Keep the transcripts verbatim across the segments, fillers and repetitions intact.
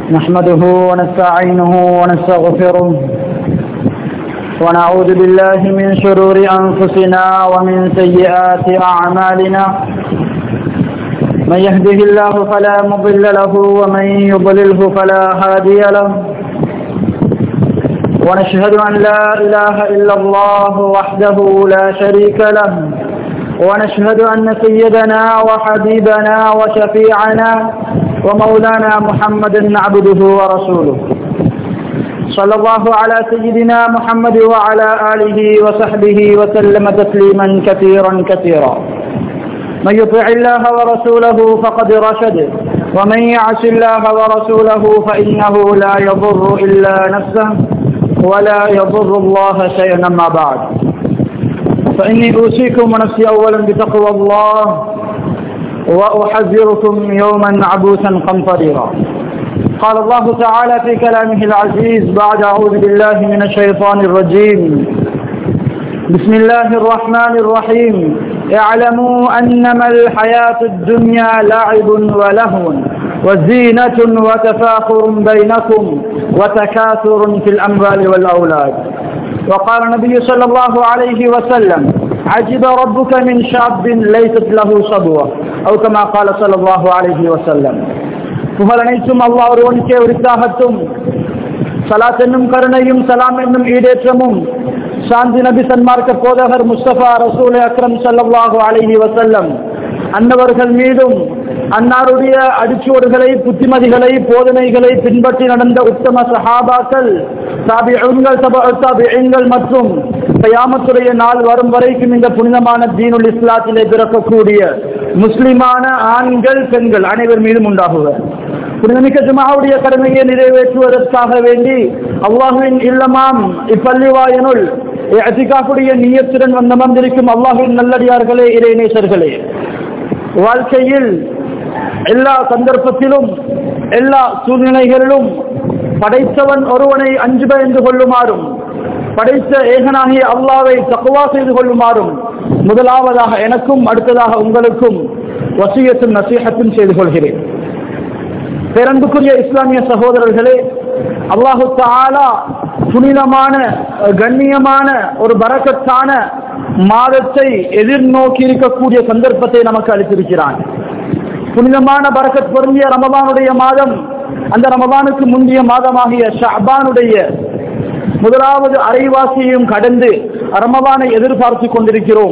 نحمده ونستعينه ونستغفره ونعوذ بالله من شرور أنفسنا ومن سيئات أعمالنا من يهده الله فلا مضل له ومن يضلله فلا هادي له ونشهد أن لا إله إلا الله وحده لا شريك له ونشهد أن سيدنا وحبيبنا وشفيعنا ومولانا محمدا عبده ورسوله صلى الله على سيدنا محمد وعلى آله وصحبه وسلم تسليما كثيرا كثيرا من يطع الله ورسوله فقد رشد ومن يعص الله ورسوله فإنه لا يضر إلا نفسه ولا يضر الله شيئا. أما بعد فإني أوصيكم ونفسي أولا بتقوى الله وأحذركم يوما عبوسا قمطريرا. قال الله تعالى في كلامه العزيز بعد أعوذ بالله من الشيطان الرجيم بسم الله الرحمن الرحيم اعلموا أنما الحياة الدنيا لعب ولهو وزينة وتفاخر بينكم وتكاثر في الأموال والأولاد. وقال النبي صلى الله عليه وسلم عجب ربك من شاب ليست له صبوة أو كما قال صلى الله عليه وسلم. புகழ் அனைத்தும் அல்லாஹ் ஒருவனுக்கே உரித்தாகட்டும். ஸலாத் என்னும் கருணையும் சலாம் என்னும் ஈடேற்றமும் சாந்தி நபி சன்மார்க்க போதகர் முஸ்தபா ரசூல் அக்ரம் ஸல்லல்லாஹு அலைஹி வஸல்லம் அன்னவர்கள் மீதும் அன்னாருடைய அடிச்சுவடுகளை புத்திமதிகளை போதனைகளை பின்பற்றி நடந்த உத்தம சஹாபாக்கள் தாபிஊன்கள் தபஉ தாபிஈன்கள் மற்றும் கியாமத்துடைய நாள் வரும் வரைக்கும் இந்த புனிதமான தீனுல் இஸ்லாத்திலே பிறக்கக்கூடிய முஸ்லிமான ஆண்கள் பெண்கள் அனைவர் மீதும் உண்டாகுக. புனிதமிக்க ஜும்ஆவுடைய கடமையை நிறைவேற்றுவதற்காக வேண்டி அல்லாஹ்வின் இல்லமாம் இப்பள்ளிவாயனுள் இஅ்திகாஃபுடைய நியத்துடன் வந்தமர்ந்திருக்கும் அல்லாஹ்வின் நல்லடியார்களே, இறைநேசர்களே, வாழ்க்கையில் எல்லா சந்தர்ப்பத்திலும் எல்லா சூழ்நிலைகளிலும் படைத்தவன் ஒருவனை அஞ்சு பயந்து கொள்ளுமாறும் படைத்த ஏகனாகிய அல்லாஹ்வை தக்வா செய்து கொள்ளுமாறும் முதலாவதாக எனக்கும் அடுத்ததாக உங்களுக்கும் வசியத்தும் நசீஹத்தும் செய்து கொள்கிறேன். பேரன்புக்குரிய இஸ்லாமிய சகோதரர்களே, அல்லாஹு தஆலா புனிதமான கண்ணியமான ஒரு பரக்கத்தான மாதத்தை எதிர்நோக்கி இருக்கக்கூடிய சந்தர்ப்பத்தை நமக்கு அளித்திருக்கிறான். புனிதமான பரக்கத் பொருந்திய ரமலானுடைய மாதம், அந்த ரமலானுக்கு முந்தைய மாதமாகிய ஷஅபானுடைய முதலாவது அரைவாசியையும் கடந்து ரமலானை எதிர்பார்த்து கொண்டிருக்கிறோம்.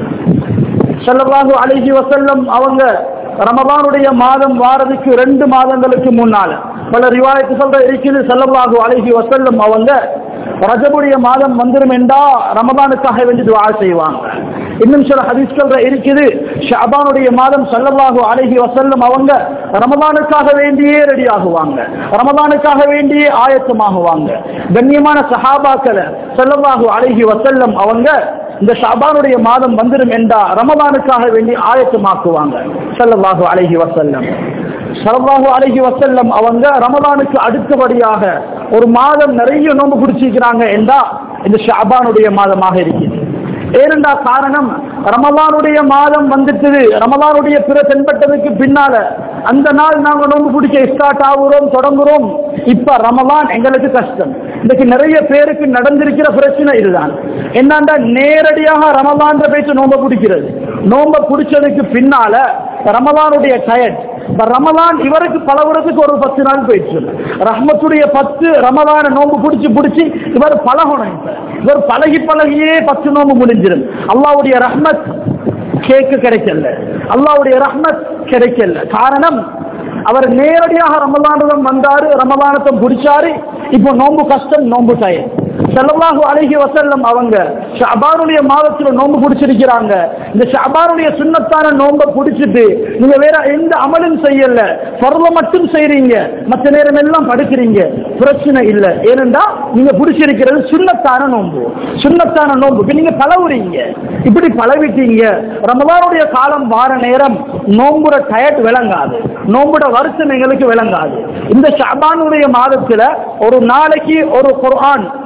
ஸல்லல்லாஹு அலைஹி வஸல்லம் அவங்க ரமலானுடைய மாதம் வாரதுக்கு ரெண்டு மாதங்களுக்கு முன்னால பல ரிவாயத்துகள் இருக்குது. ஸல்லல்லாஹு அலைஹி வஸல்லம் அவங்க ரஜபுடைய மாதம் வந்துரும் என்றா ரமலானுக்காக வேண்டி துஆ செய்வாங்க. இன்னும் சில ஹதீஸ்கள் இருக்குது, ஷஅபானுடைய மாதம் ஸல்லல்லாஹு அலைஹி வஸல்லம் அவங்க ரமலானுக்காக வேண்டியே ரெடி ஆகுவாங்க, ரமலானுக்காக வேண்டியே ஆயத்தமாகுவாங்க. கண்ணியமான சஹாபாக்களை ஸல்லல்லாஹு அலைஹி வஸல்லம் அவங்க இந்த ஷஅபானுடைய மாதம் வந்துரும் என்றா ரமலானுக்காக வேண்டி ஆயத்தமாக்குவாங்க. ஸல்லல்லாஹு அலைஹி வஸல்லம் ஸல்லல்லாஹு அலைஹி வஸல்லம் அவங்க ரமலானுக்கு அடுத்தபடியாக ஒரு மாதம் நிறைய நோன்பு பிடிச்சிருக்கிறாங்க என்றா இந்த ஷஅபானுடைய மாதமாக இருக்குது. ஏனென்றா காரணம், ரமலானுடைய மாதம் வந்துட்டு ரமலானுடைய பிற தென்பட்டதுக்கு பின்னால அந்த நாள் நாங்க நோன்பு பிடிக்க ஸ்டார்ட் ஆகுறோம், தொடங்குறோம். இப்ப ரமலான் எங்களுக்கு கஷ்டம். இன்னைக்கு நிறைய பேருக்கு நடந்திருக்கிற பிரச்சனை இதுதான். என்னண்டா நேரடியாக ரமலான் பேச்சு நோன்பு பிடிக்கிறது, நோன்பு பிடிச்சதுக்கு பின்னால ரமலானுடைய டயர்ட். ரமலான் இவருக்கு பழகுறதுக்கு ஒரு பத்து நாள் போயிடுச்சு. ரஹ்மத்துடைய பத்து ரமலான நோன்பு பிடிச்சி பிடிச்சி இவர் பழகணும். இவர் பழகி பழகியே பத்து நோன்பு முடிஞ்சிடும். அல்லாஹ்வுடைய ரஹ்மத் கேட்க கிடைக்கல, அல்லாஹ்வுடைய ரஹ்மத் கிடைக்கல. காரணம், அவர் நேரடியாக ரமலானுடன் வந்தாரு, ரமலானத்தை பிடிச்சாரு. இப்போ நோன்பு கஷ்டம், நோன்பு டயர்ட். ஸல்லல்லாஹு அலைஹி வஸல்லம் அவங்க ஷஅபானுடைய மாதத்துல நோன்பு பிடிச்சிருக்கிறாங்க. இந்த ஷஅபானுடைய சுன்னத்தான நோன்பை பிடிச்சிட்டு நீங்க வேற எந்த அமலும் செய்யல, ஃபர்ள மட்டும் செய்றீங்க, மற்ற நேரம் எல்லாம் படுக்கிறீங்க, பிரச்சனை இல்லை. ஏனென்றா நீங்க பிடிச்சிருக்கிறது சுன்னத்தான நோன்பு, சுன்னத்தான நோன்பு நீங்க பழகுறீங்க. இப்படி பழவிட்டீங்க, ரமலானுடைய காலம் வார நேரம் நோன்புற டயர்ட் விளங்காது, நோன்புட வருஷம் எங்களுக்கு விளங்காது. இந்த ஷஅபானுடைய மாதத்துல ஒரு நாளைக்கு ஒரு குர்ஆன்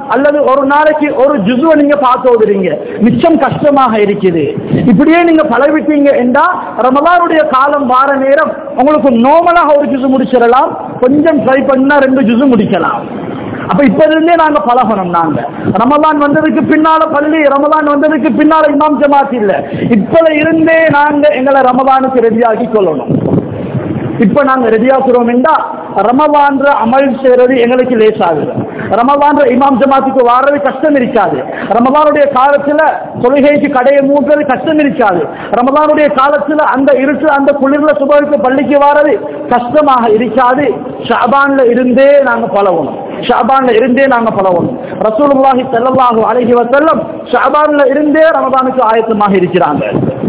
அல்லது ஒரு நாளைக்கு ஒரு ஜுசுவை நீங்க பார்த்து ஓதுறீங்க, மிச்சம் கஷ்டமாக இருக்குது. இப்படியே நீங்க பழகிட்டீங்க என்றா ரமலானுடைய காலம் வார நேரம் உங்களுக்கு நார்மலாக ஒரு ஜுசு முடிச்சிடலாம், கொஞ்சம் ட்ரை பண்ணா ரெண்டு ஜுசு முடிக்கலாம். அப்ப இப்ப இருந்தே நாங்க பழகணும். நாங்க ரமலான் வந்ததுக்கு பின்னால பள்ளி, ரமலான் வந்ததுக்கு பின்னால இமாம் ஜமாத் இல்ல, இப்ப இருந்தே நாங்க எங்களை ரமலானுக்கு ரெடியாக்கி கொள்ளணும். இப்ப நாங்க ரெடியாக்குறோம் என்றா ரமலான் அமல் செய்யறது எங்களுக்கு லேசாகுது. ரமலான் இமாம் ஜமாத்துக்கு வாரது கஷ்டம் இருக்காது. ரமலானுடைய காலத்துல தொழுகைக்கு கடையை மூன்றது கஷ்டம் இருக்காது. ரமலானுடைய காலத்துல அந்த இருட்டு அந்த குளிர்ல சுபருக்கு பள்ளிக்கு வாரது கஷ்டமாக இருக்காது. ஷஅபான்ல இருந்தே நாங்க பழகணும். ஷஅபான்ல இருந்தே நாங்க பழகணும். ரசூலுல்லாஹி ஸல்லல்லாஹு அலைஹி வஸல்லம் ஷஅபான்ல இருந்தே ரமலானுக்கு ஆயத்தமாக இருக்கிறாங்க.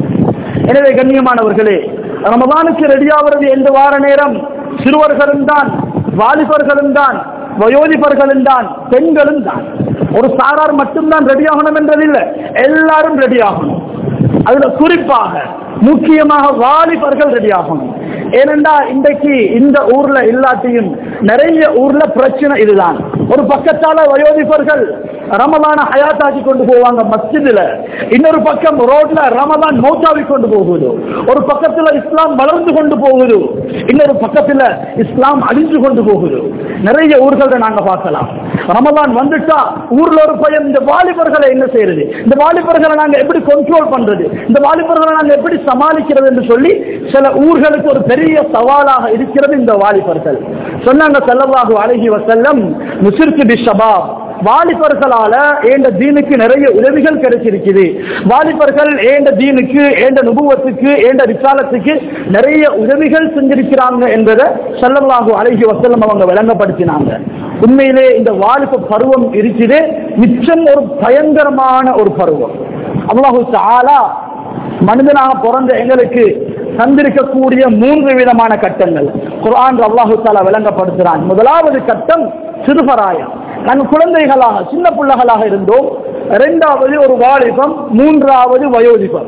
எனவே கண்ணியமானவர்களே, ரமலானுக்கு ரெடியாகிறது என்று வார நேரம் சிறுவர்களும் தான், வாலிபர்களும் தான், வயோதிபர்களும் தான், பெண்களும் தான். ஒரு சாரார் மட்டும்தான் ரெடியாகணும் என்றதில்லை, எல்லாரும் ரெடியாகணும். அதுல குறிப்பாக முக்கியமாக வாலிபர்கள் ரெடியாகணும். ஏனென்றா இன்றைக்கு இந்த ஊர்ல இல்லாட்டியும் நிறைய ஊர்ல பிரச்சனை இதுதான். ஒரு பக்கத்தால வயோதிபர்கள் ரமலான ஹயாத்தாக்கி கொண்டு போவாங்க மஸ்ஜிதுல, இன்னொரு பக்கம் ரோட்ல ரமலான் மௌத்தாவி கொண்டு போகுது. ஒரு பக்கத்துல இஸ்லாம் வளர்ந்து கொண்டு போகுது, இன்னொரு பக்கத்துல இஸ்லாம் அழிஞ்சு கொண்டு போகுது. நிறைய ஊர்களை நாங்க பார்க்கலாம். ரமலான் வந்துட்டா ஊர்ல ஒரு பையன், இந்த வாலிபர்களை என்ன செய்யறது, இந்த வாலிபர்களை நாங்க எப்படி கண்ட்ரோல் பண்றது, இந்த வாலிபர்களை நாங்க எப்படி சமாளிக்கிறது என்று சொல்லி சில ஊர்களுக்கு ஒரு பெரிய சவாலாக இருக்கிறது இந்த வாலிபர்கள். சொன்னாங்க ஸல்லல்லாஹு அலைஹி வஸல்லம், முஸ்ரிக்கு பிஷபாப், வாலிபர்களால ஏண்ட தீனுக்கு நிறைய உதவிகள் கிடைச்சிருக்குது. வாலிபர்கள் ஏண்ட தீனுக்கு, ஏண்ட நுபுவத்துக்கு, ஏண்ட ரிசாலத்துக்கு நிறைய உதவிகள் செஞ்சிருக்கிறாங்க என்பதை ஸல்லல்லாஹு அலைஹி வஸல்லம் அவங்க விளங்கப்படுத்தினாங்க. உண்மையிலே இந்த வாலிப பருவம் இருக்குது மிச்சம் ஒரு பயங்கரமான ஒரு பருவம். அல்லாஹு தஆலா மனிதனாக பிறந்த எங்களுக்கு தந்திருக்கக்கூடிய மூன்று விதமான கட்டங்கள் குர்ஆன் அல்லாஹு தஆலா விளங்கப்படுத்துறான். முதலாவது கட்டம் சிறுபராயம், நாங்கள் குழந்தைகளாக சின்ன பிள்ளைகளாக இருந்தோம். இரண்டாவது ஒரு வாலிபம், மூன்றாவது வயோதிபம்.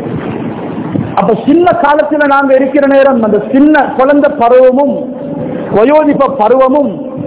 அப்ப சின்ன காலத்துல நாங்க இருக்கிற நேரம் அந்த சின்ன குழந்தை பருவமும் வயோதிப பருவமும்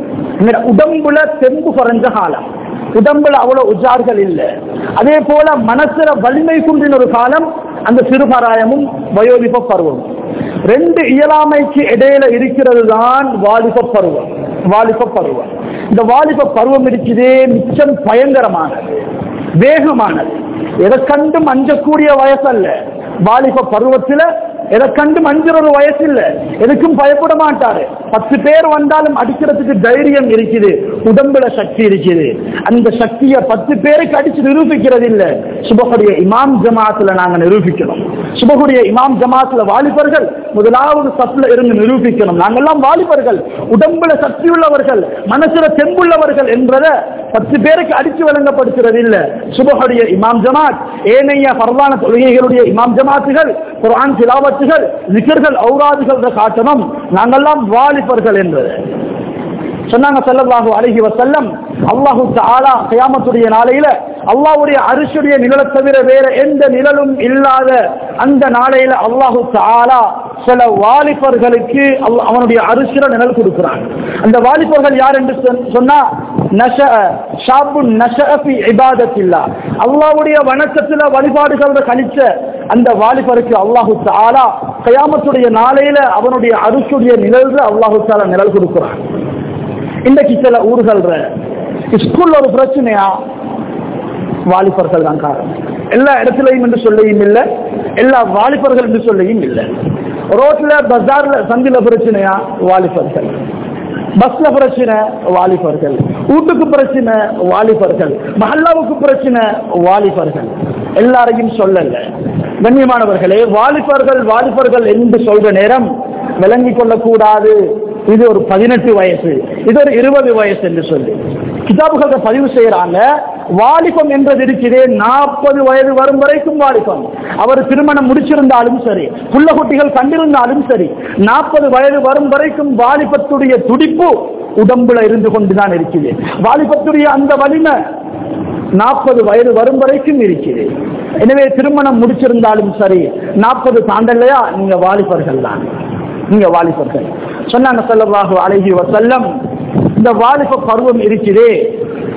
உடம்புல தெம்பு குறைஞ்ச காலம், உடம்புல அவ்வளவு உஜார்கள் இல்லை. அதே போல மனசுல வலிமை குன்றின ஒரு காலம் அந்த சிறுபராயமும் வயோதிப பருவம். ரெண்டு இயலாமைக்கு இடையில இருக்கிறது தான் வாலிப பருவம். வாலிப பருவம் இந்த வாலிப பருவம் இருக்குதே மிச்சம் பயங்கரமானது, வேகமானது. எதை கண்டும் அஞ்சக்கூடிய வயசு அல்ல. வாலிப பருவத்துல எதை கண்டு மஞ்சள் ஒரு வயசு இல்ல, எதுக்கும் பயப்பட மாட்டாரு. பத்து பேர் வந்தாலும் அடிக்கிறதுக்கு தைரியம் இருக்குது, உடம்புல சக்தி இருக்குது. அந்த சக்தியை பத்து பேருக்கு அடிச்சு நிரூபிக்கிறது இல்ல, சுபஹுடைய இமாம் ஜமாத்துல நாங்க நிரூபிக்கணும். சுபஹுடைய இமாம் ஜமாத்துல வாலிபர்கள் முதலாவது சப்ல இருந்து நிரூபிக்கணும். நாங்கெல்லாம் வாலிபர்கள், உடம்புல சக்தி உள்ளவர்கள், மனசுல தெம்புள்ளவர்கள் என்பதை பத்து பேருக்கு அடிச்சு வழங்கப்படுகிறது இல்ல. சுபஹுடைய இமாம் ஜமாத், ஏனைய பரவான தொழுகைகளுடைய இமாம் ஜமாத்துகள், குர்ஆன் திலாவத்துகள், ஸிக்ர்கள், ஔராதுகள் காட்டணும் நாங்கெல்லாம் வாலிபர்கள் என்பது சொன்னாங்க ஸல்லல்லாஹு அலைஹி வஸல்லம். அல்லாஹு தஆலா கியாமத்துடைய நாளையில அல்லாஹ்வுடைய அர்ஷுடைய நிழலை தவிர வேற எந்த நிழலும் இல்லாத அந்த நாளையில அல்லாஹு தஆலா சில வாலிபர்களுக்கு அவனுடைய அர்ஷில நிழல் கொடுக்கிறான். அந்த வாலிபர்கள் யார் என்று சொன்னா நஷஅ ஷாபுன் நஷஅ ஃபீ இபாதத்தில்லாஹ், அல்லாஹ்வுடைய வணக்கத்துல வழிபாடுகளோட கழிச்ச அந்த வாலிபருக்கு அல்லாஹு தஆலா கியாமத்துடைய நாளையில அவனுடைய அர்ஷுடைய நிழல்ல அல்லாஹு தஆலா நிழல் கொடுக்கிறான். இன்றைக்கு சில ஊர்கள் ஸ்கூல்ல ஒரு பிரச்சனையா வாலிபர்கள் தான் காரணம். எல்லா இடத்திலையும் என்று சொல்லியும் இல்லை, எல்லா வாலிபர்கள் என்று சொல்லியும் இல்லை. ரோட்ல பஜார்ல சந்தில பிரச்சனையா வாலிபர்கள், பஸ்ல பிரச்சனை வாலிபர்கள், வீட்டுக்கு பிரச்சனை வாலிபர்கள், மஹல்லாவுக்கு பிரச்சனை வாலிபர்கள். எல்லாரையும் சொல்லல கண்ணியமானவர்களே. வாலிபர்கள் வாலிபர்கள் என்று சொல்ற நேரம் விளங்கிக் கொள்ளக்கூடாது இது ஒரு பதினெட்டு வயசு, இது ஒரு இருபது வயசு என்று சொல்லி கிதாபுகளை பதிவு செய்யறாங்க. வாலிபம் என்றது இருக்கிறே நாற்பது வயது வரும் வரைக்கும் வாலிபம். அவர் திருமணம் முடிச்சிருந்தாலும் சரி, புள்ள குட்டிகள் கண்டிருந்தாலும் சரி, நாற்பது வயது வரும் வரைக்கும் வாலிபத்துடைய துடிப்பு உடம்புல இருந்து கொண்டுதான் இருக்குது. வாலிபத்துடைய அந்த வலிமை நாற்பது வயது வரும் வரைக்கும் இருக்குது. எனவே திருமணம் முடிச்சிருந்தாலும் சரி, நாற்பது தாண்டலையா நீங்க வாலிபர்கள் தான், நீங்க வாலிபர்கள். சொன்னாங்க ஸல்லல்லாஹு அலைஹி வஸல்லம், இந்த வாலிப பருவம் இருக்குதே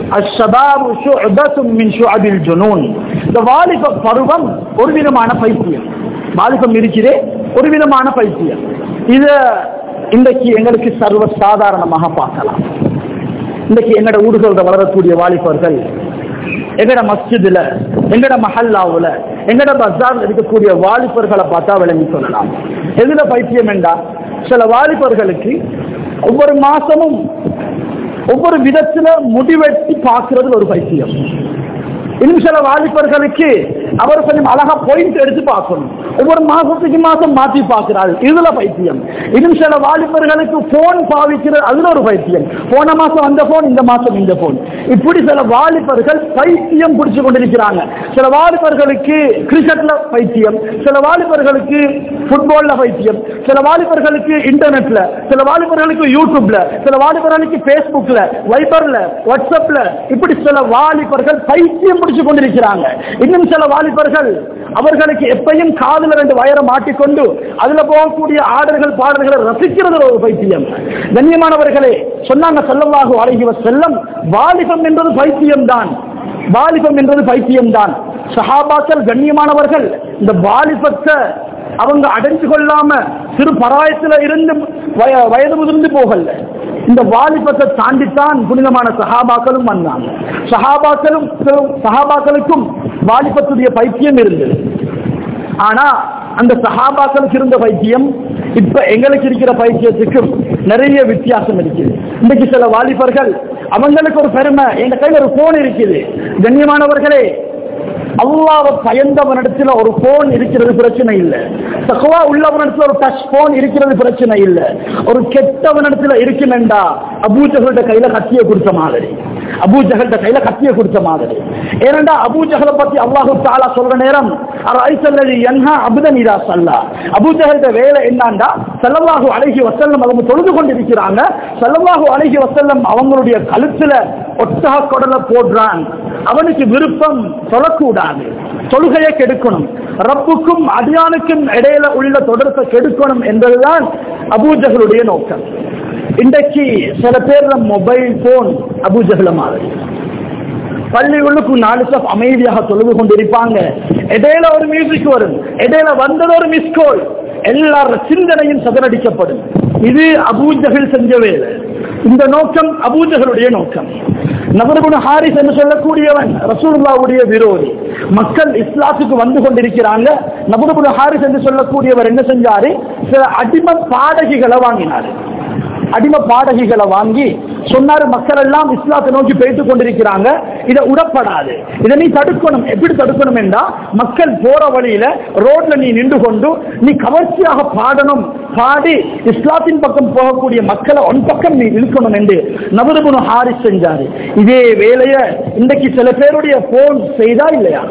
அஷ்ஷபாபு ஷுஅபத்தும் மின் ஷுஅபில் ஜுனூன். இந்த வாலிப பருவம் ஒரு விதமான பைத்தியம். வாலிபம் இருக்கிறே ஒரு விதமான பைத்தியம். இத இன்றைக்கு எங்களுக்கு சர்வ சாதாரணமாக பார்க்கலாம். இன்றைக்கு எங்கட ஊடுகள வளரக்கூடிய வாலிபர்கள் எங்கட மஸ்ஜிதுல, எங்கட மஹல்லாவுல, எங்கட பஜார்ல இருக்கக்கூடிய வாலிபர்களை பார்த்தா விளங்கி சொல்லலாம். எதுல பைத்தியம் என்றா, சில வாலிபர்களுக்கு ஒவ்வொரு மாசமும் ஒவ்வொரு விதத்துல முடிவெட்டி பார்க்கறது ஒரு பைத்தியம். இன்னும் சில வாலிபர்களுக்கு அவர் கொஞ்சம் அழகா பாயிண்ட் எடுத்து பார்க்கணும். ஒவ்வொரு மாசத்துக்கு மாசம் மாற்றி பார்க்கிறாள், இதுல பைத்தியம். இன்னும் சில வாலிபர்களுக்கு போன் பாவிக்கிறது, அதுல ஒரு பைத்தியம். போன மாசம் அந்த போன், இந்த மாசம் இந்த போன். இப்படி சில வாலிபர்கள் பைத்தியம் பிடிச்சு கொண்டிருக்கிறாங்க. சில வாலிபர்களுக்கு கிரிக்கெட்ல பைத்தியம், சில வாலிபர்களுக்கு ஃபுட்பால்ல பைத்தியம், சில வாலிபர்களுக்கு இன்டர்நெட்ல, சில வாலிபர்களுக்கு யூடியூப்ல, சில வாலிபர்களுக்கு பேஸ்புக்ல, வைபர்ல, வாட்ஸ்அப்ல, இப்படி சில வாலிபர்கள் பைத்தியம் பிடிச்சு கொண்டிருக்கிறாங்க. இன்னும் சில வாலிபர்கள் அவர்களுக்கு எப்பையும் காதுல ரெண்டு வயரை மாட்டிக்கொண்டு அதுல போகக்கூடிய ஆடல்கள் பாடல்களை ரசிக்கிறது ஒரு பைத்தியம். கண்ணியமானவர்களே, சொன்னாங்க ஸல்லல்லாஹு அலைஹி வஸல்லம், வாலிபம் என்பது பைத்தியம் தான், வாலிபம் என்பது பைத்தியம் தான். சஹாபாக்கள் கண்ணியமானவர்கள் இந்த வாலிபத்தை அவங்க அடைஞ்சு கொள்ளாம சிறு பராயத்துல இருந்து வயது முதிர்ந்து போகல. இந்த வாலிபத்தை தாண்டித்தான் புனிதமான சஹாபாக்களும் வந்தாங்க. சஹாபாக்களும் சஹாபாக்களுக்கும் வாலிபத்துடைய பைத்தியம் இருந்தது. ஆனா அந்த சஹாபாக்களுக்கு இருந்த பைத்தியம் இப்ப எங்களுக்கு இருக்கிற பைத்தியத்துக்கும் நிறைய வித்தியாசம் இருக்குது. இன்னைக்கு சில வாலிபர்கள் அவங்களுக்கு ஒரு பெருமை, எங்க கையில ஒரு போன் இருக்குது. கண்ணியமானவர்களே, அல்லாஹ்வை பயந்தவனிடத்தில் ஒரு போன் இருக்கிறது பிரச்சனை இல்லை. தக்வா உள்ளவனிடத்தில் ஒரு டச் போன் இருக்கிறது பிரச்சனை இல்லை. ஒரு கெட்டவனிடத்தில் இருக்குமெண்டா அபூ ஜஹல்ட கையில கத்திய கொடுத்த மாதிரி, அபூ ஜஹல்ட கையில கத்திய கொடுத்த மாதிரி. ஏனென்றா அபூ ஜஹலை பத்தி அல்லாஹ் தஆலா சொல்ற நேரம் அரைசல்லதி யன்ஹா அப்தன் இதா ஸல்லா, அபூ ஜஹல்ட வேலை என்னண்டா ஸல்லல்லாஹு அலைஹி வஸல்லம் அவங்க தொழுது கொண்டிருக்கிறாங்க. ஸல்லல்லாஹு அலைஹி வஸல்லம் அவங்களுடைய கழுத்துல ஒட்டக குடலை போடுறான். அவனுக்கு விருப்பம் சொல்லக்கூடாது, தொழுகையை கெடுக்கணும், ரப்புக்கும் அடியானுக்கும் இடையில உள்ள தொடர்பை கெடுக்கணும் என்பதுதான் அபூ ஜஹலுடைய நோக்கம். இன்றைக்கு சில பேர் மொபைல் போன் அபூ ஜஹல் மாதிரி பள்ளிகளுக்கு நாலு ஸ்டெப் அமைதியாக தொழுது கொண்டிருப்பாங்க. இடையில ஒரு மியூசிக் வரும், இடையில வந்தது ஒரு மிஸ்கோல், எல்லாரும் சிந்தனையும் சதறடிக்கப்படும். இது அபூ ஜஹல் செஞ்ச வேலை. இந்த நோக்கம் அபூ ஜஹலுடைய நோக்கம். நபர் இப்னு ஹாரிஸ் என்று சொல்லக்கூடியவன் ரசூலுல்லாஹ்வுடைய விரோதி. மக்கள் இஸ்லாத்துக்கு வந்து கொண்டிருக்கிறாங்க. நபர் இப்னு ஹாரிஸ் என்று சொல்லக்கூடியவர் என்ன செஞ்சாரு, சில அடிமை பாடகிகளை வாங்கினாரு. அடிமை பாடகிகளை வாங்கி சொன்னாரு, மக்கள் எல்லாம் இஸ்லாத்தை நோக்கி பேசிக் கொண்டிருக்கிறாங்க, இதை உடப்படாது, இதை நீ தடுக்கணும். எப்படி தடுக்கணும் என்றா, மக்கள் போற வழியில ரோட்ல நீ நின்று கொண்டு நீ கவர்ச்சியாக பாடணும், பாடி இஸ்லாத்தின் பக்கம் போகக்கூடிய மக்களை ஒன் பக்கம் நீ இழுக்கணும் என்று நபர் இப்னு ஹாரிஸ் செஞ்சாரு. இதே வேலைய இன்றைக்கு சில பேருடைய போன் செய்தா இல்லையா,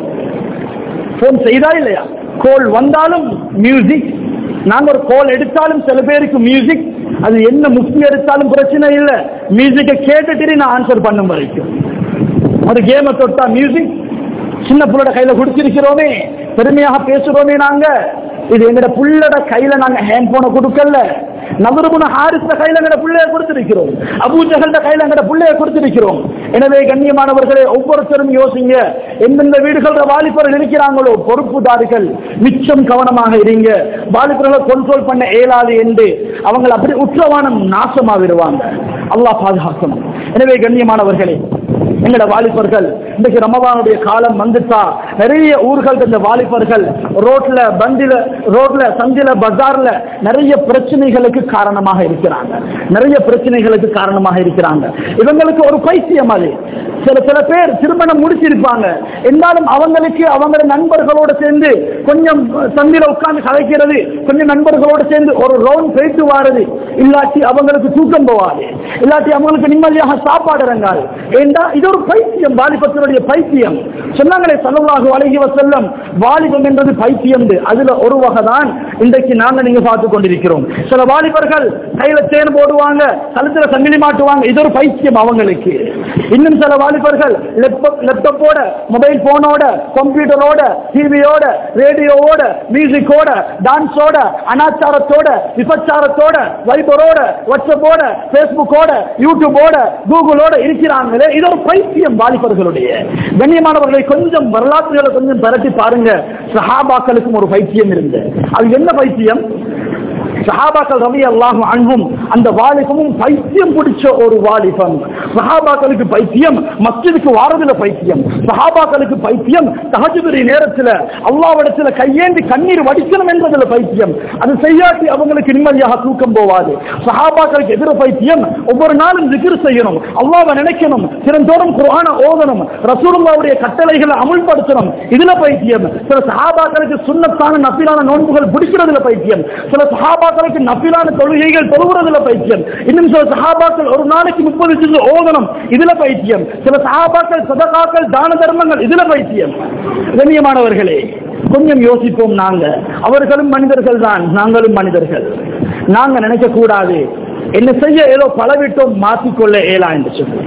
போன் செய்தா இல்லையா, கோல் வந்தாலும் மியூசிக், நாங்க ஒரு கோல் எடுத்தாலும் சில பேருக்கு மியூசிக், அது என்ன முக்கியம் எடுத்தாலும் பிரச்சனை இல்லை, மியூசிக்கை கேட்டுட்டு நான் ஆன்சர் பண்ணும் வரைக்கும். ஒரு கேமை தொட்டா மியூசிக், சின்ன புள்ளோட கையில குடிச்சிருக்கிறோமே, பெருமையாக பேசுறோமே நாங்க, இது எங்கட புள்ளோட கையில நாங்க ஹேண்ட் போனை கொடுக்கல, நபர் இப்னு ஹாரிஸ் கையில எங்கட புள்ளைய கொடுத்திருக்கிறோம், அபூ ஜஹல்ட கையில எங்கட புள்ளைய கொடுத்திருக்கிறோம். எனவே கண்ணியமானவர்களே, ஒவ்வொருத்தரும் யோசிங்க, எந்தெந்த வீடுகள வாலிபர்கள் இருக்கிறாங்களோ பொறுப்புதாரிகள் மிச்சம் கவனமாக இருங்க. வாலிபர்களை கண்ட்ரோல் பண்ண இயலாது என்று அவங்க அப்படி உற்றவானம் நாசமாவிடுவாங்க. அல்லாஹ் பாதுகாக்கணும். எனவே கண்ணியமானவர்களே, எங்கட வாலிபர்கள் இன்றைக்கு ரமலானுடைய காலம் வந்துட்டா நிறைய ஊர்கள் இந்த வாலிபர்கள் ரோட்ல பந்தில ரோட்ல சந்தில பஜார்ல நிறைய பிரச்சனைகளுக்கு காரணமாக இருக்கிறாங்க, நிறைய பிரச்சனைகளுக்கு காரணமாக இருக்கிறாங்க. இவங்களுக்கு ஒரு பைத்தியம் அது. சில சில பேர் திருமணம் முடிச்சிருப்பாங்க, என்றாலும் அவங்களுக்கு அவங்க நண்பர்களோட சேர்ந்து கொஞ்சம் சந்தில உட்கார்ந்து கலைக்கிறது, கொஞ்சம் நண்பர்களோட சேர்ந்து ஒரு ரவுண்ட் போயிட்டு வாரது, இல்லாட்டி அவங்களுக்கு தூக்கம் போவாது, இல்லாட்டி அவங்களுக்கு நிம்மதியாக சாப்பாடு இறங்காது. ஏண்டா இது ஒரு பைத்தியம், வாலிபத்தினுடைய பைத்தியம். சொன்னாங்களே ஸல்லல்லாஹு அலைஹி வஸல்லம், வாலிபம் என்பது பைத்தியம். அதுல ஒரு வகைதான் இன்றைக்கு நாங்க நீங்க பார்த்து கொண்டிருக்கிறோம். சில வாலிபர்கள் கையில தேன் போடுவாங்க, கழுத்துல சங்கிலி மாட்டுவாங்க, இது ஒரு பைத்தியம் அவங்களுக்கு. இன்னும் சில வாலிபர்கள் லேப்டாப்போட, மொபைல் போனோட, கம்ப்யூட்டரோட, டிவியோட, ரேடியோவோட, மியூசிக்கோட, டான்ஸோட, அனாச்சாரத்தோட, விபச்சாரத்தோட, வைபரோட, வாட்ஸ்அப்போட, பேஸ்புக்கோட, யூடியூபோட, கூகுளோட இருக்கிறாங்களே, இது ஒரு பைத்தியம். பைத்தியம் வாலிபர்களுடைய. கண்ணியமானவர்களை கொஞ்சம் வரலாற்றுகளை கொஞ்சம் பரட்டி பாருங்க. சஹாபாக்களுக்கும் ஒரு பைத்தியம் இருந்தது. அது என்ன பைத்தியம்? சஹாபாக்கள் ரலியல்லாஹு அன்ஹும் அந்த வாலிபமும் பைத்தியம் பிடிச்ச ஒரு வாலிபம். சஹாபாக்களுக்கு பைத்தியம் மஸ்ஜிதுக்கு வாரதுல பைத்தியம். சஹாபாக்களுக்கு பைத்தியம் தஹஜ்ஜுடைய நேரத்தில் அல்லாஹ்விடத்தில் கையேந்தி கண்ணீர் வடிக்கணும் என்பதுல பைத்தியம். அது செய்யாட்டி அவங்களுக்கு நிம்மதியாக தூக்கம் போவாது. சஹாபாக்களுக்கு எதிர பைத்தியம் ஒவ்வொரு நாளும் zikr செய்யணும், அல்லாஹ்வை நினைக்கணும், தினந்தோறும் குர்ஆனை ஓதணும், ரசூலுல்லாஹ்வுடைய கட்டளைகளை அமல்படுத்தணும். இதுல பைத்தியம். சில சஹாபாக்களுக்கு சுன்னத்தான நஃபிலான நோன்புகள் பிடிக்கிறதுல பைத்தியம். சில சஹாபாக்களுக்கு நஃபிலான தொழுகைகள் தொழுகிறதுல பைத்தியம். இன்னும் சில சஹாபாக்கள் ஒரு நாளைக்கு முப்பது ஜுஸ் ஓதணும், இதுல பைத்தியம். சில சஹாபாக்கள் சதகாக்கள் தான தர்மங்கள், இதுல பைத்தியம். கண்ணியமானவர்களே, கொஞ்சம் யோசிப்போம். நாங்க அவர்களும் மனிதர்கள் தான், நாங்களும் மனிதர்கள். நாங்க நினைக்க கூடாது என்ன செய்ய ஏதோ பலவிட்டோம் மாற்றிக்கொள்ள இயலா என்று சொல்லி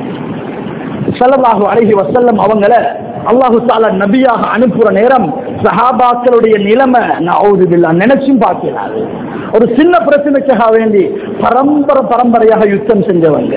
ஸல்லல்லாஹு அலைஹி வஸல்லம் அவங்கள அல்லாஹு தஆலா நபியாக அனுப்புற நேரம் சஹாபாக்களுடைய நிலைமை நஊது பில்லாஹ் நினைச்சும் பார்க்கிறாரு. ஒரு சின்ன பிரச்சனைக்காக வேண்டி பரம்பரை பரம்பரையாக யுத்தம் செஞ்சவங்க.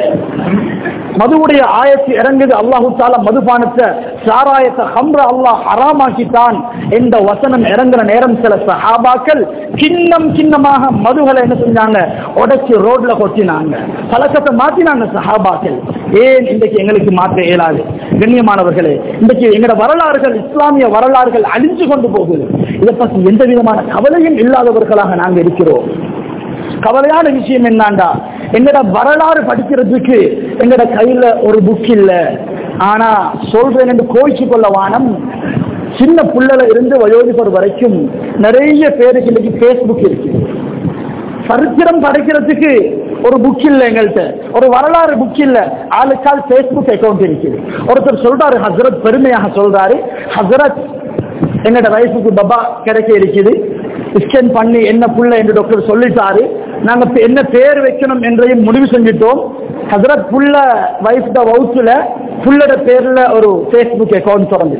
மதுவுடைய ஆயத்து இறங்குது. அல்லாஹு தஆலா மதுபானத்தை சாராயத்தை ஹம்ர அல்லாஹ் ஹராமாக்கிட்டான் என்ற வசனம் இறங்குற நேரம் சில சஹாபாக்கள் கிண்ணம் கிண்ணமாக மதுகளை என்ன செஞ்சாங்க, உடைச்சு ரோட்ல கொட்டினாங்க, பழக்கத்தை மாத்தினாங்க சஹாபாக்கள். ஏன் இன்றைக்கு எங்களுக்கு மாற்ற இயலாது? கண்ணியமானவர்களே, இன்றைக்கு எங்களோட வரலாறுகள், இஸ்லாமிய வரலாறுகள் அழிஞ்சு கொண்டு போகுது. இதை பற்றி எந்த விதமான கவலையும் இல்லாதவர்களாக நாங்கள் இருக்கிறோம். கவலையான விஷயம் என்னண்டா, எங்கட வரலாறு படிக்கிறதுக்கு எங்கட கையில ஒரு புக் இல்ல. ஆனா சொல்றேன் என்று கோயிச்சு கொள்ள வானம். சின்ன புள்ளல இருந்து வயோதிபர் வரைக்கும் நிறைய பேருக்கு இன்னைக்கு பேஸ்புக் இருக்கு. சரித்திரம் படிக்கிறதுக்கு ஒரு புக் இல்ல, எங்கள்கிட்ட ஒரு வரலாறு புக் இல்ல. ஆளுக்கால் பேஸ்புக் அக்கௌண்ட் இருக்குது. ஒருத்தர் சொல்றாரு, ஹசரத் பெருமையாக சொல்றாரு, ஹசரத் எங்கட வயசுக்கு பப்பா கிடைக்க இருக்குது, ஸ்கேன் பண்ணி என்ன புள்ள என்று டாக்டர் சொல்லிட்டாரு, நாங்க என்ன பேர் வைக்கணும் என்றையும் முடிவு செஞ்சிட்டோம். ஹசரத் புள்ள வயசுட வவுத்துல புள்ளட பேர்ல ஒரு பேஸ்புக் அக்கௌண்ட் திறந்து.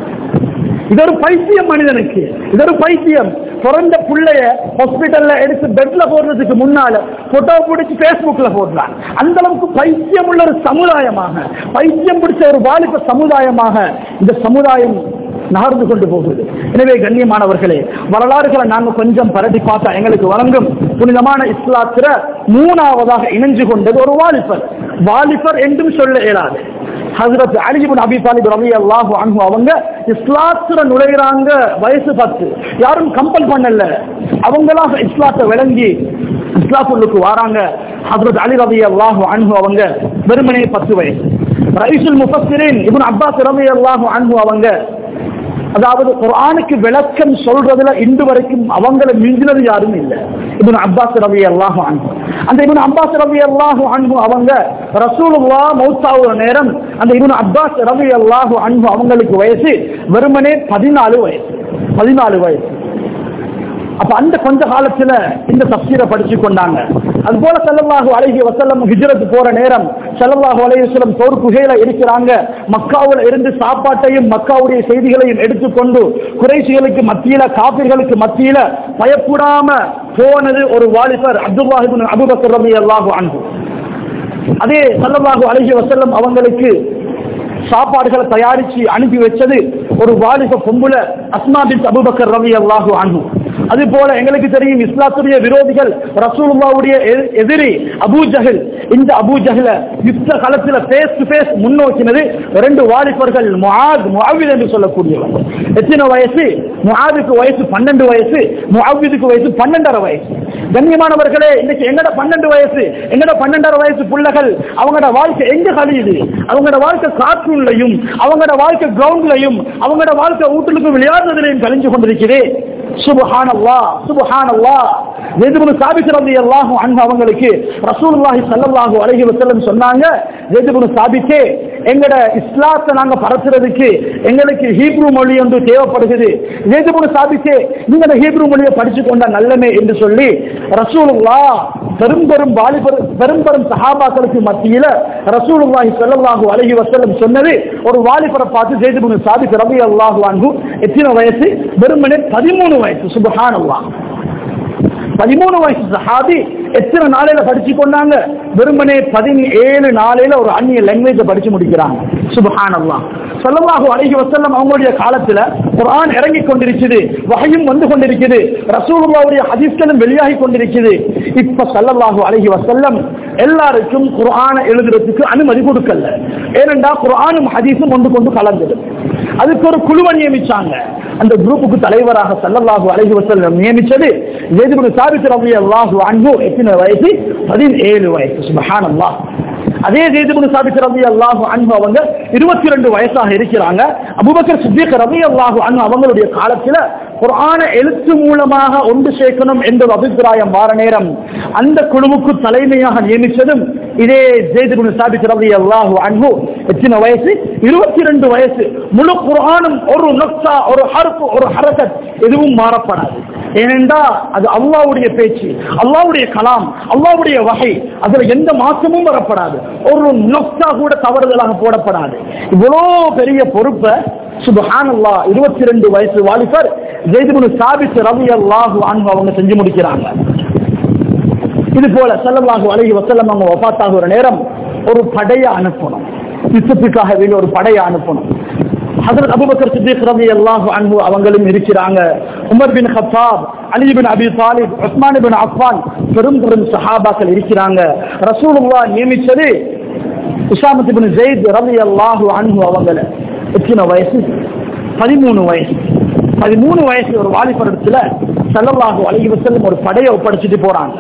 இது ஒரு பைத்தியம் மனிதனுக்கு, இது ஒரு பைத்தியம். பிறந்த புள்ளைய ஹாஸ்பிட்டல்ல எடுத்து பெட்ல போடுறதுக்கு முன்னால போட்டோ பிடிச்சு பேஸ்புக்ல போடுறான். அந்த அளவுக்கு பைத்தியம் உள்ள ஒரு சமுதாயமாக, பைத்தியம் பிடிச்ச ஒரு வாலிப சமுதாயமாக இந்த சமுதாயம் நகர்ந்து கொண்டு போகுது. எனவே கண்ணியமானவர்களே, வரலாறுகளை நாங்க கொஞ்சம் பரட்டி பார்த்தா எங்களுக்கு வழங்கும். புனிதமான இஸ்லாத்திர மூணாவதாக இணைஞ்சு கொண்டது ஒரு வாலிபர். வாலிபர் என்றும் சொல்ல இயலாது. ஹஜ்ரத் அலி இப்னு அபி தாலிப் ரலியல்லாஹு அன்ஹு அவங்க இஸ்லாத்திர நுழைகிறாங்க, வயசு பத்து. யாரும் கம்பல் பண்ணல, அவங்களாக இஸ்லாத்தை விளங்கி இஸ்லாத்துக்கு வராங்க. ஹஜ்ரத் அலி ரலியல்லாஹு அன்ஹு அவங்க வெறுமனே பத்து வயசு. ரயீசுல் முஃபஸ்ஸிரீன் இப்னு அப்பாஸ் ரலியல்லாஹு அன்ஹு அவங்க, அதாவது குர்ஆனுக்கு விளக்கம் சொல்றதுல இன்று வரைக்கும் அவங்கள மிஞ்சினது யாரும் இல்லை. இப்னு அப்பாஸ் ரலியல்லாஹு அன்ஹு, அந்த இப்னு அப்பாஸ் ரலியல்லாஹு அன்ஹு அவங்க ரசூலுல்லாஹ் மௌத்தாவுற நேரம் அந்த இப்னு அப்பாஸ் ரலியல்லாஹு அன்ஹு அவங்களுக்கு வயசு வெறுமனே பதினாலு வயசு பதினாலு வயசு. அப்ப அந்த கொஞ்ச காலத்துல இந்த தஃசீரை படிச்சு கொண்டாங்க. அது போல ஸல்லல்லாஹு அலைஹி வஸல்லம் ஹிஜ்ரத் போற நேரம் ஸல்லல்லாஹு அலைஹி வஸல்லம் தோர் குகையில இருக்கிறாங்க. மக்காவுல இருந்து சாப்பாட்டையும் மக்காவுடைய செய்திகளையும் எடுத்துக்கொண்டு குறைஷிகளுக்கு மத்தியில, காபிர்களுக்கு மத்தியில பயப்படாம போனது ஒரு வாலிபர் அப்துல்லாஹ் இப்னு அபூபக்கர் ரலியல்லாஹு அன்ஹு. அதே ஸல்லல்லாஹு அலைஹி வஸல்லம் அவங்களுக்கு சாப்பாடுகளை தயாரிச்சு அனுப்பி வச்சது ஒரு வாலிப பொம்புல அஸ்மா பின்த் அபூபக்கர் ரலியல்லாஹு அன்ஹு. அது போல எங்களுக்கு தெரியும், இஸ்லாத்துடைய விரோதிகள் ரசூலுல்லாஹ்வுடைய எதிரி அபூ ஜஹல். இந்த அபூ ஜஹல யுத்த காலத்துல ஃபேஸ் டு ஃபேஸ் முன்னோக்கினது ரெண்டு வாலிபர்கள், முஆத் முஅவ்வித் என்று சொல்லக்கூடியவர். எத்தனை வயசு? முஆதுக்கு வயசு பன்னெண்டு வயசு, முஅவ்விதுக்கு வயசு பன்னெண்டரை வயசு. கண்ணியமானவர்களே, இன்னைக்கு எங்கட பன்னெண்டு வயசு எங்கட பன்னெண்டரை வயசு பிள்ளைகள் அவங்களோட வாழ்க்கை எங்க கழியுது? அவங்களோட வாழ்க்கை கார்ட்டூன்லையும், அவங்களோட வாழ்க்கை கிரவுண்ட்லையும், அவங்களோட வாழ்க்கை வீட்டுக்கு விளையாடுறதுலையும் கழிஞ்சு கொண்டிருக்கிறே. சுப்ஹானல்லாஹ் சுப்ஹானல்லாஹ். ஸைத் இப்னு சாபித் ரலியல்லாஹு அன்ஹு அவங்களுக்கு ரசூலுல்லாஹி ஸல்லல்லாஹு அலைஹி வஸல்லம் சொன்னாங்க, ஸைத் இப்னு சாபித்தே, எங்கட இஸ்லாத்தை நாங்க பரத்துறதுக்கு எங்களுக்கு ஹீப்ரு மொழி ஒன்று தேவைப்படுகிறது. ஸைத் இப்னு சாபித்தே, நீங்க அந்த ஹீப்ரு மொழியை படிச்சு கொண்டா நல்லமே என்று சொல்லி ரசூலுல்லாஹ் பெரும் பெரும் வாலிபர் பெரும் பெரும் சஹாபாக்களுக்கு மத்தியில ரசூலுல்லாஹி ஸல்லல்லாஹு அலைஹி வஸல்லம் சொன்னது, ஒரு வாலிபரை பார்த்து ஸைத் இப்னு சாபித் ரலியல்லாஹு அன்ஹு எத்தனை வயசு? வெறுமனே பதிமூணு வயசு. சுப்ஹானல்லாஹ். பதிமூணு வயசு சஹாபி எத்தனை நாளையில படிச்சு கொண்டாங்க? வெறுமனே பதினேழு நாளையில ஒரு அந்நிய லாங்குவேஜ் படிச்சு முடிக்கிறாங்க. சுப்ஹானல்லாஹ். ஸல்லல்லாஹு அலைஹி வஸல்லம் அவங்களுடைய காலத்துல குர்ஆன் இறங்கி கொண்டிருக்குது, வஹயும் வந்து கொண்டிருக்குது, ரசூலுல்லாஹ்வுடைய ஹதீஸ்களும் வெளியாகி கொண்டிருக்குது. இப்ப ஸல்லல்லாஹு அலைஹி வஸல்லம் எல்லாருக்கும் குர்ஆனை எழுதுறதுக்கு அனுமதி கொடுக்கல. ஏனென்றா குர்ஆனும் ஹதீஸும் ஒன்று கொண்டு கலந்தது. அதுக்கு ஒரு குழுவை நியமிச்சாங்க. அந்த குரூப்புக்கு தலைவராக ஸல்லல்லாஹு அலைஹி வஸல்லம் நியமிச்சது ஸைத் இப்னு சாபித் ரலியல்லாஹு அன்ஹு. எத்தனை வயசு? பதினேழு வயசு. சுப்ஹானல்லாஹ். அதே ஸைத் இப்னு சாபித் ரலியல்லாஹு அன்ஹு அவங்க இருபத்தி இரண்டு வயசாக இருக்கிறாங்க. அபூபக்கர் சித்திக் ரலியல்லாஹு அன்ஹு அவங்களுடைய காலத்துல குர்ஆனை எழுத்து மூலமாக ஒன்று சேர்க்கணும் என்ற அபிப்பிராயம் வார நேரம் அந்த குழுவுக்கு தலைமையாக நியமிச்சதும் இதே ஸைத் இப்னு சாபித் ரலியல்லாஹு அன்ஹு. எத்தனை வயசு? இருபத்தி இரண்டு வயசு. முழு குர்ஆனும் ஒரு நக்ஸா, ஒரு ஹர்ஃப், ஒரு ஹரகத் எதுவும் மாறப்படாது. ஏனென்றா அது அல்லாஹ்வுடைய பேச்சு, அல்லாஹ்வுடைய கலாம், அல்லாஹ்வுடைய வஹை. அதுல எந்த மாற்றமும் வரப்படாது. ஒரு நக்ஸா கூட தவறுதலாக போடப்படாது. இவ்வளோ பெரிய பொறுப்பை சுப்ஹானல்லாஹ் இருபத்தி இரண்டு வயசு வாலிபர் ஸைத் இப்னு சாபித் ரலியல்லாஹு அன்ஹு அவங்க செஞ்சு முடிக்கிறாங்க. இது போல ஸல்லல்லாஹு அலைஹி வஸல்லம் அவங்க வஃபாத் ஆகுற நேரம் ஒரு படையை அனுப்பணும், யுத்தத்துக்காக வேண்டிய ஒரு படையை அனுப்பணும். ஹஜ்ரத் அபூபக்கர் சித்திக் ரலியல்லாஹு அன்ஹு அவங்களும் இருக்கிறாங்க. Umar bin Khattab, Ali bin Abi Talib, Uthman bin Affan, பெரும் பெரும் சஹாபாக்கள் இருக்கிறாங்க. ரசூலுல்லாஹ் நியமிச்சது உஸாமத் பின் ஸைத் ரலியல்லாஹு அன்ஹு அவங்கள. எத்தனை வயசு? பதிமூணு வயசு. பதிமூணு வயசு ஒரு வாலிபர் இடத்துல ஸல்லல்லாஹு அலைஹி வஸல்லம் ஒரு படையை ஒப்படைச்சிட்டு போறாங்க.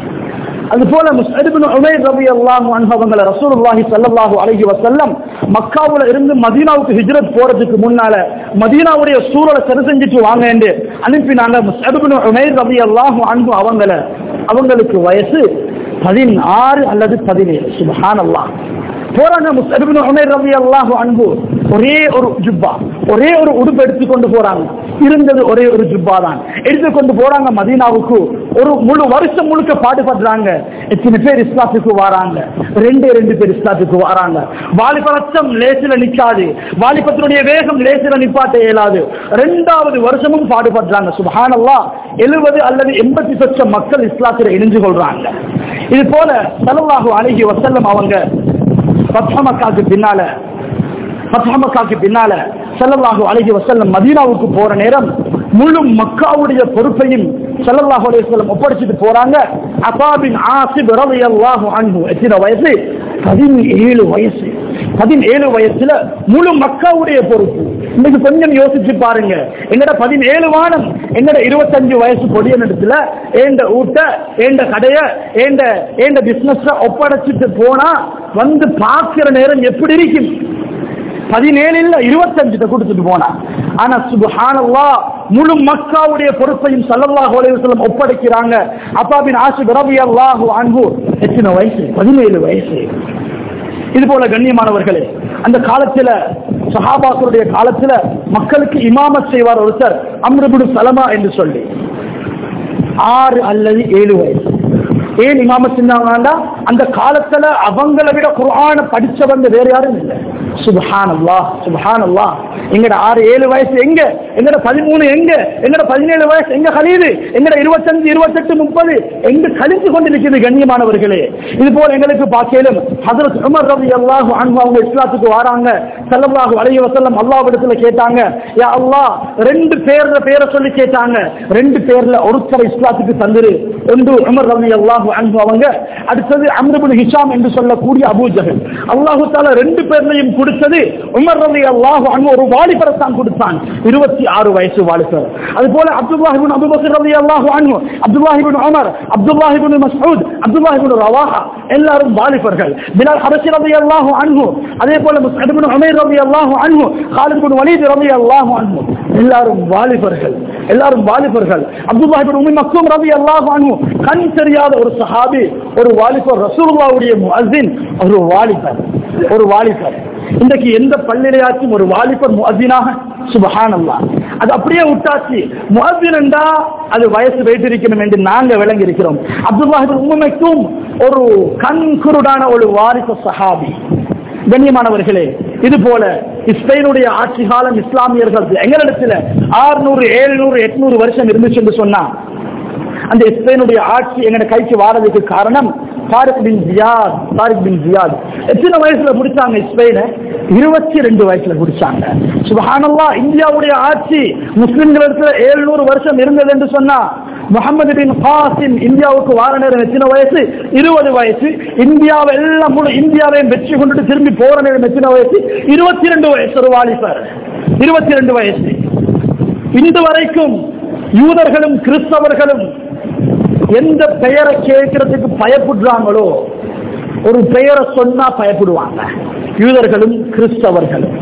அது போல முஸ்அப் இப்னு உமைர் ரலியல்லாஹு அன்ஹு அவங்கள ரசூலுல்லாஹி ஸல்லல்லாஹு அலைஹி வஸல்லம் மக்காவுல இருந்து மதீனாவுக்கு ஹிஜ்ரத் போறதுக்கு முன்னால மதீனாவுடைய சூழலை சரி செஞ்சுட்டு வாங்க என்று அனுப்பினாங்க. முஸ்அப் இப்னு உமைர் ரலியல்லாஹு அன்ஹு அவங்கள அவங்களுக்கு வயசு பதினாறு அல்லது பதினேழு. சுப்ஹானல்லாஹ். போறாங்க. முஸ்அப் இப்னு உமைர் ரலியல்லாஹு அன்ஹு ஒரே ஒரு ஜுப்பா, ஒரே ஒரு உடுப்பு எடுத்துக்கொண்டு போறாங்க. இருந்தது ஒரே ஒரு ஜுப்பா தான். எடுத்துக்கொண்டு போறாங்க மதீனாவுக்கு. ஒரு முழு வருஷம் முழுக்க பாடுபடுறாங்க. எத்தனை பேர் இஸ்லாத்துக்கு வராங்க? ரெண்டே ரெண்டு பேர் இஸ்லாத்துக்கு வராங்க. வாலிபரச்சம் லேசில நிக்காது, வாலிபத்தினுடைய வேகம் லேசில நிப்பாட்ட இயலாது. ரெண்டாவது வருஷமும் பாடுபடுறாங்க. சுப்ஹானல்லாஹ். எழுபது அல்லது எண்பத்தி லட்சம் மக்கள் இஸ்லாத்தில் இணைஞ்சு கொள்றாங்க. இது போல ஸல்லல்லாஹு அலைஹி வஸல்லம் அவங்க ஃபத்ஹ் மக்காவுக்கு பின்னால ஃபத்ஹ் மக்காவுக்கு பின்னால ஸல்லல்லாஹு அலைஹி வஸல்லம் மதீனாவுக்கு போற நேரம் முழு மக்காவுடைய பொறுப்பையும் ஸல்லல்லாஹு அலைஹி வஸல்லம் ஒப்படைச்சிட்டு போறாங்க. அஸா பின் ஆசிப் ரலியல்லாஹு அன்ஹு. எத்தனை வயசு? பதினேழு வயசு. பதினேழு வயசுல முழு மக்காவுடைய பொறுப்பு. இன்னைக்கு கொஞ்சம் யோசிச்சு பாருங்க. எங்கட பதினேழு வானம், எங்கட இருபத்தஞ்சு வயசு பொடிய இடத்துல ஏண்ட ஊட்ட, ஏண்ட கடைய, ஏண்ட ஏண்ட பிசினஸ் ஒப்படைச்சிட்டு போனா வந்து பார்க்கிற நேரம் எப்படி இருக்கும்? பதினேழுல இருபத்தஞ்சு கொடுத்துட்டு போனா. ஆனா சுப்ஹானல்லாஹ் முழு மக்காவுடைய பொறுப்பையும் ஸல்லல்லாஹு அலைஹி வஸல்லம் ஒப்படைக்கிறாங்க. அஸா பின் ஆசிப் ரலியல்லாஹு அன்ஹு. எத்தனை வயசு? பதினேழு வயசு. இது போல கண்ணியமானவர்களே, அந்த காலத்துல சஹாபாக்களுடைய காலத்துல மக்களுக்கு இமாமத் செய்வார் ஒருத்தர், அம்ர் இப்னு சலமா என்று சொல்லி. ஆறு அல்லது ஏழு வயசு. ஏன் இமாமத் செஞ்சாங்கன்னா அந்த காலத்துல அவங்களை விட குர்ஆனை படிச்சவங்க வேற யாரும் இல்லை. சுப்ஹானல்லாஹ், சுப்ஹானல்லாஹ். எங்கட ஆறு ஏழு வயசு எங்க? எங்கட பதிமூணு எங்க? எங்கட பதினேழு வயசு எங்க கழியுது? எங்கட இருபத்தஞ்சு இருபத்தெட்டு முப்பது எங்க கழித்து கொண்டிருக்கிறது? கண்ணியமானவர்களே, இது போல எங்களுக்கு பார்க்கலும் ஹஜ்ரத் உமர் ரலியல்லாஹு அன்ஹு அவங்க இஸ்லாத்துக்கு வராங்க. ஸல்லல்லாஹு அலைஹி வஸல்லம் அல்லாஹ்விடத்துல கேட்டாங்க, யா அல்லாஹ், ரெண்டு பேர்ல பேரை சொல்லி கேட்டாங்க. ரெண்டு பேர்ல ஒருத்தர் இஸ்லாத்துக்கு தந்துரு. ஒன்று உமர் ரலியல்லாஹு அன்ஹு அவங்க, அடுத்தது அம்ர் இப்னு ஹிஷாம் என்று சொல்லக்கூடிய அபூ ஜஹல். அல்லாஹ் தஆலா ரெண்டு பேர்லையும் கொடுத்தது உமர் ரலியல்லாஹு அன்ஹு ஒரு வாலிபரை தான் கொடுத்தான். இருபத்தி ஆறு வயசு வாலிபர். அதுபோல அப்துல்லாஹ் இப்னு அபூபக்கர் ரலியல்லாஹு அன்ஹு, Abdullah ibn Umar, Abdullah ibn Masud, Abdullah ibn Rawaha எல்லாரும் வாலிபர்கள். பிலால் ஹபஷி ரலியல்லாஹு அன்ஹு, அதே போல முஸ்அப் இப்னு உமைர் ரலியல்லாஹு அன்ஹு, காலித் இப்னு வலீத் ரலியல்லாஹு அன்ஹு எல்லாரும் வாலிபர்கள். எல்லாரும் வாலிபர்கள். அப்துல்லாஹ் இப்னு உம்மி மக்தூம் ரலியல்லாஹு அன்ஹு கண் தெரியாத ஒரு சஹாபி, ஒரு வாலிபர், ரசூலுல்லாஹ்வுடைய முஅஸ்ஸின், ஒரு வாலிபர், ஒரு வாலிபர். இன்றைக்கு எந்த பள்ளியிலாச்சும் ஒரு வாலிபர் முஅஸ்ஸினாக? சுப்ஹானல்லாஹ். அது அப்படியே விட்டாச்சு. முஅஸ்ஸின் என்றா அது வயசு வைத்திருக்கணும் என்று நாங்க விளங்கி இருக்கிறோம். அப்துல்லாஹ் இப்னு உம்மி மக்தூம் ஒரு கண் குருடான ஒரு வாலிப சஹாபி. கண்ணியமானவர்களே, இது போல இஸ்ரேலுடைய ஆட்சி காலம் இஸ்லாமியர்கள் எங்களிடத்துல ஆறுநூறு ஏழுநூறு எட்நூறு வருஷம் இருந்துச்சு என்று சொன்னா அந்த இஸ்ரேலுடைய ஆட்சி எங்க கைக்கு வாரதுக்கு காரணம் தாரிக் பின் ஜியாத் தாரிக் பின் ஜியாத் எத்தனை வயசுல முடிச்சாங்க ஸ்பெயினை? இருபத்தி ரெண்டு வயசுல முடிச்சாங்க. சுப்ஹானல்லாஹ். இந்தியாவுடைய ஆட்சி முஸ்லிம்களுக்கு எழுநூறு வருஷம் இருந்தது என்று சொன்னா முகமது பின் காசிம் இந்தியாவுக்கு வார நேரம் எத்தனை வயசு? இருபது வயசு. இந்தியாவை எல்லாம் முழு இந்தியாவையும் வெற்றி கொண்டுட்டு திரும்பி போற நேரம் எத்தனை வயசு? இருபத்தி ரெண்டு வயசு. ஒரு வாலிபர் இருபத்தி ரெண்டு வயசு. இன்று வரைக்கும் யூதர்களும் கிறிஸ்தவர்களும் எந்த பெயரை கேட்கறதுக்கு பயப்படுறாங்களோ ஒரு பெயரை சொன்னா பயப்படுவாங்க. யூதர்களும் கிறிஸ்தவர்களும்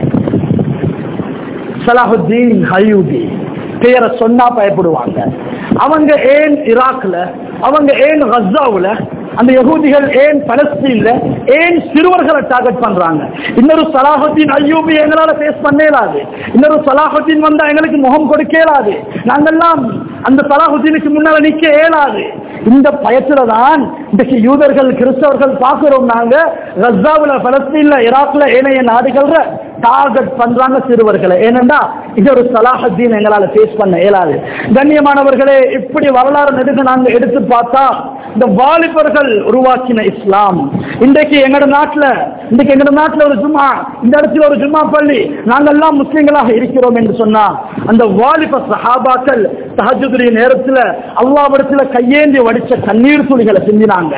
சலாஹுத்தீன் அய்யூபி பெயரை சொன்னா பயப்படுவாங்க. அவங்க ஏன் ஈராக்ல, அவங்க ஏன் கஸாவுல, அந்த யகூதிகள் ஏன் பலஸ்தீன்ல ஏன் சிறுவர்களை டார்கெட் பண்றாங்க? இன்னொரு சலாஹுத்தீன் அய்யூபி எங்களால ஃபேஸ் பண்ணேலாது. இன்னொரு சலாஹுத்தீன் வந்தா எங்களுக்கு முகம் கொடுக்க இயலாது. நாங்கெல்லாம் அந்த சலாஹுத்தீனுக்கு முன்னால நிக்க இயலாது. இந்த பயத்துலதான் இன்றைக்கு யூதர்கள் கிறிஸ்தவர்கள் பார்க்கிறோம். நாங்க கஸாவுல, பலஸ்தீன்ல, ஈராக்ல ஏனைய நாடுகள்ல டார்கெட் பண்றாங்க சிறுவர்களை. ஏனென்றா இது ஒரு சலாஹுத்தீன் எங்களால ஃபேஸ் பண்ண இயலாது. கண்ணியமானவர்களே, இப்படி வரலாறு நெடுக நாங்க எடுத்து பார்த்தா இந்த வாலிபர்கள் உருவாக்கின இஸ்லாம் இன்றைக்கு எங்கட நாட்டுல இன்றைக்கு எங்கட நாட்டுல ஒரு ஜும்மா, இந்த இடத்துல ஒரு ஜும்மா பள்ளி, நாங்கெல்லாம் முஸ்லிம்களாக இருக்கிறோம் என்று சொன்னா அந்த வாலிப சஹாபாக்கள் தஹஜ்ஜுடைய நேரத்துல அல்லாஹ்விடத்துல கையேந்தி வடிச்ச கண்ணீர் துளிகளை சிந்தினாங்க.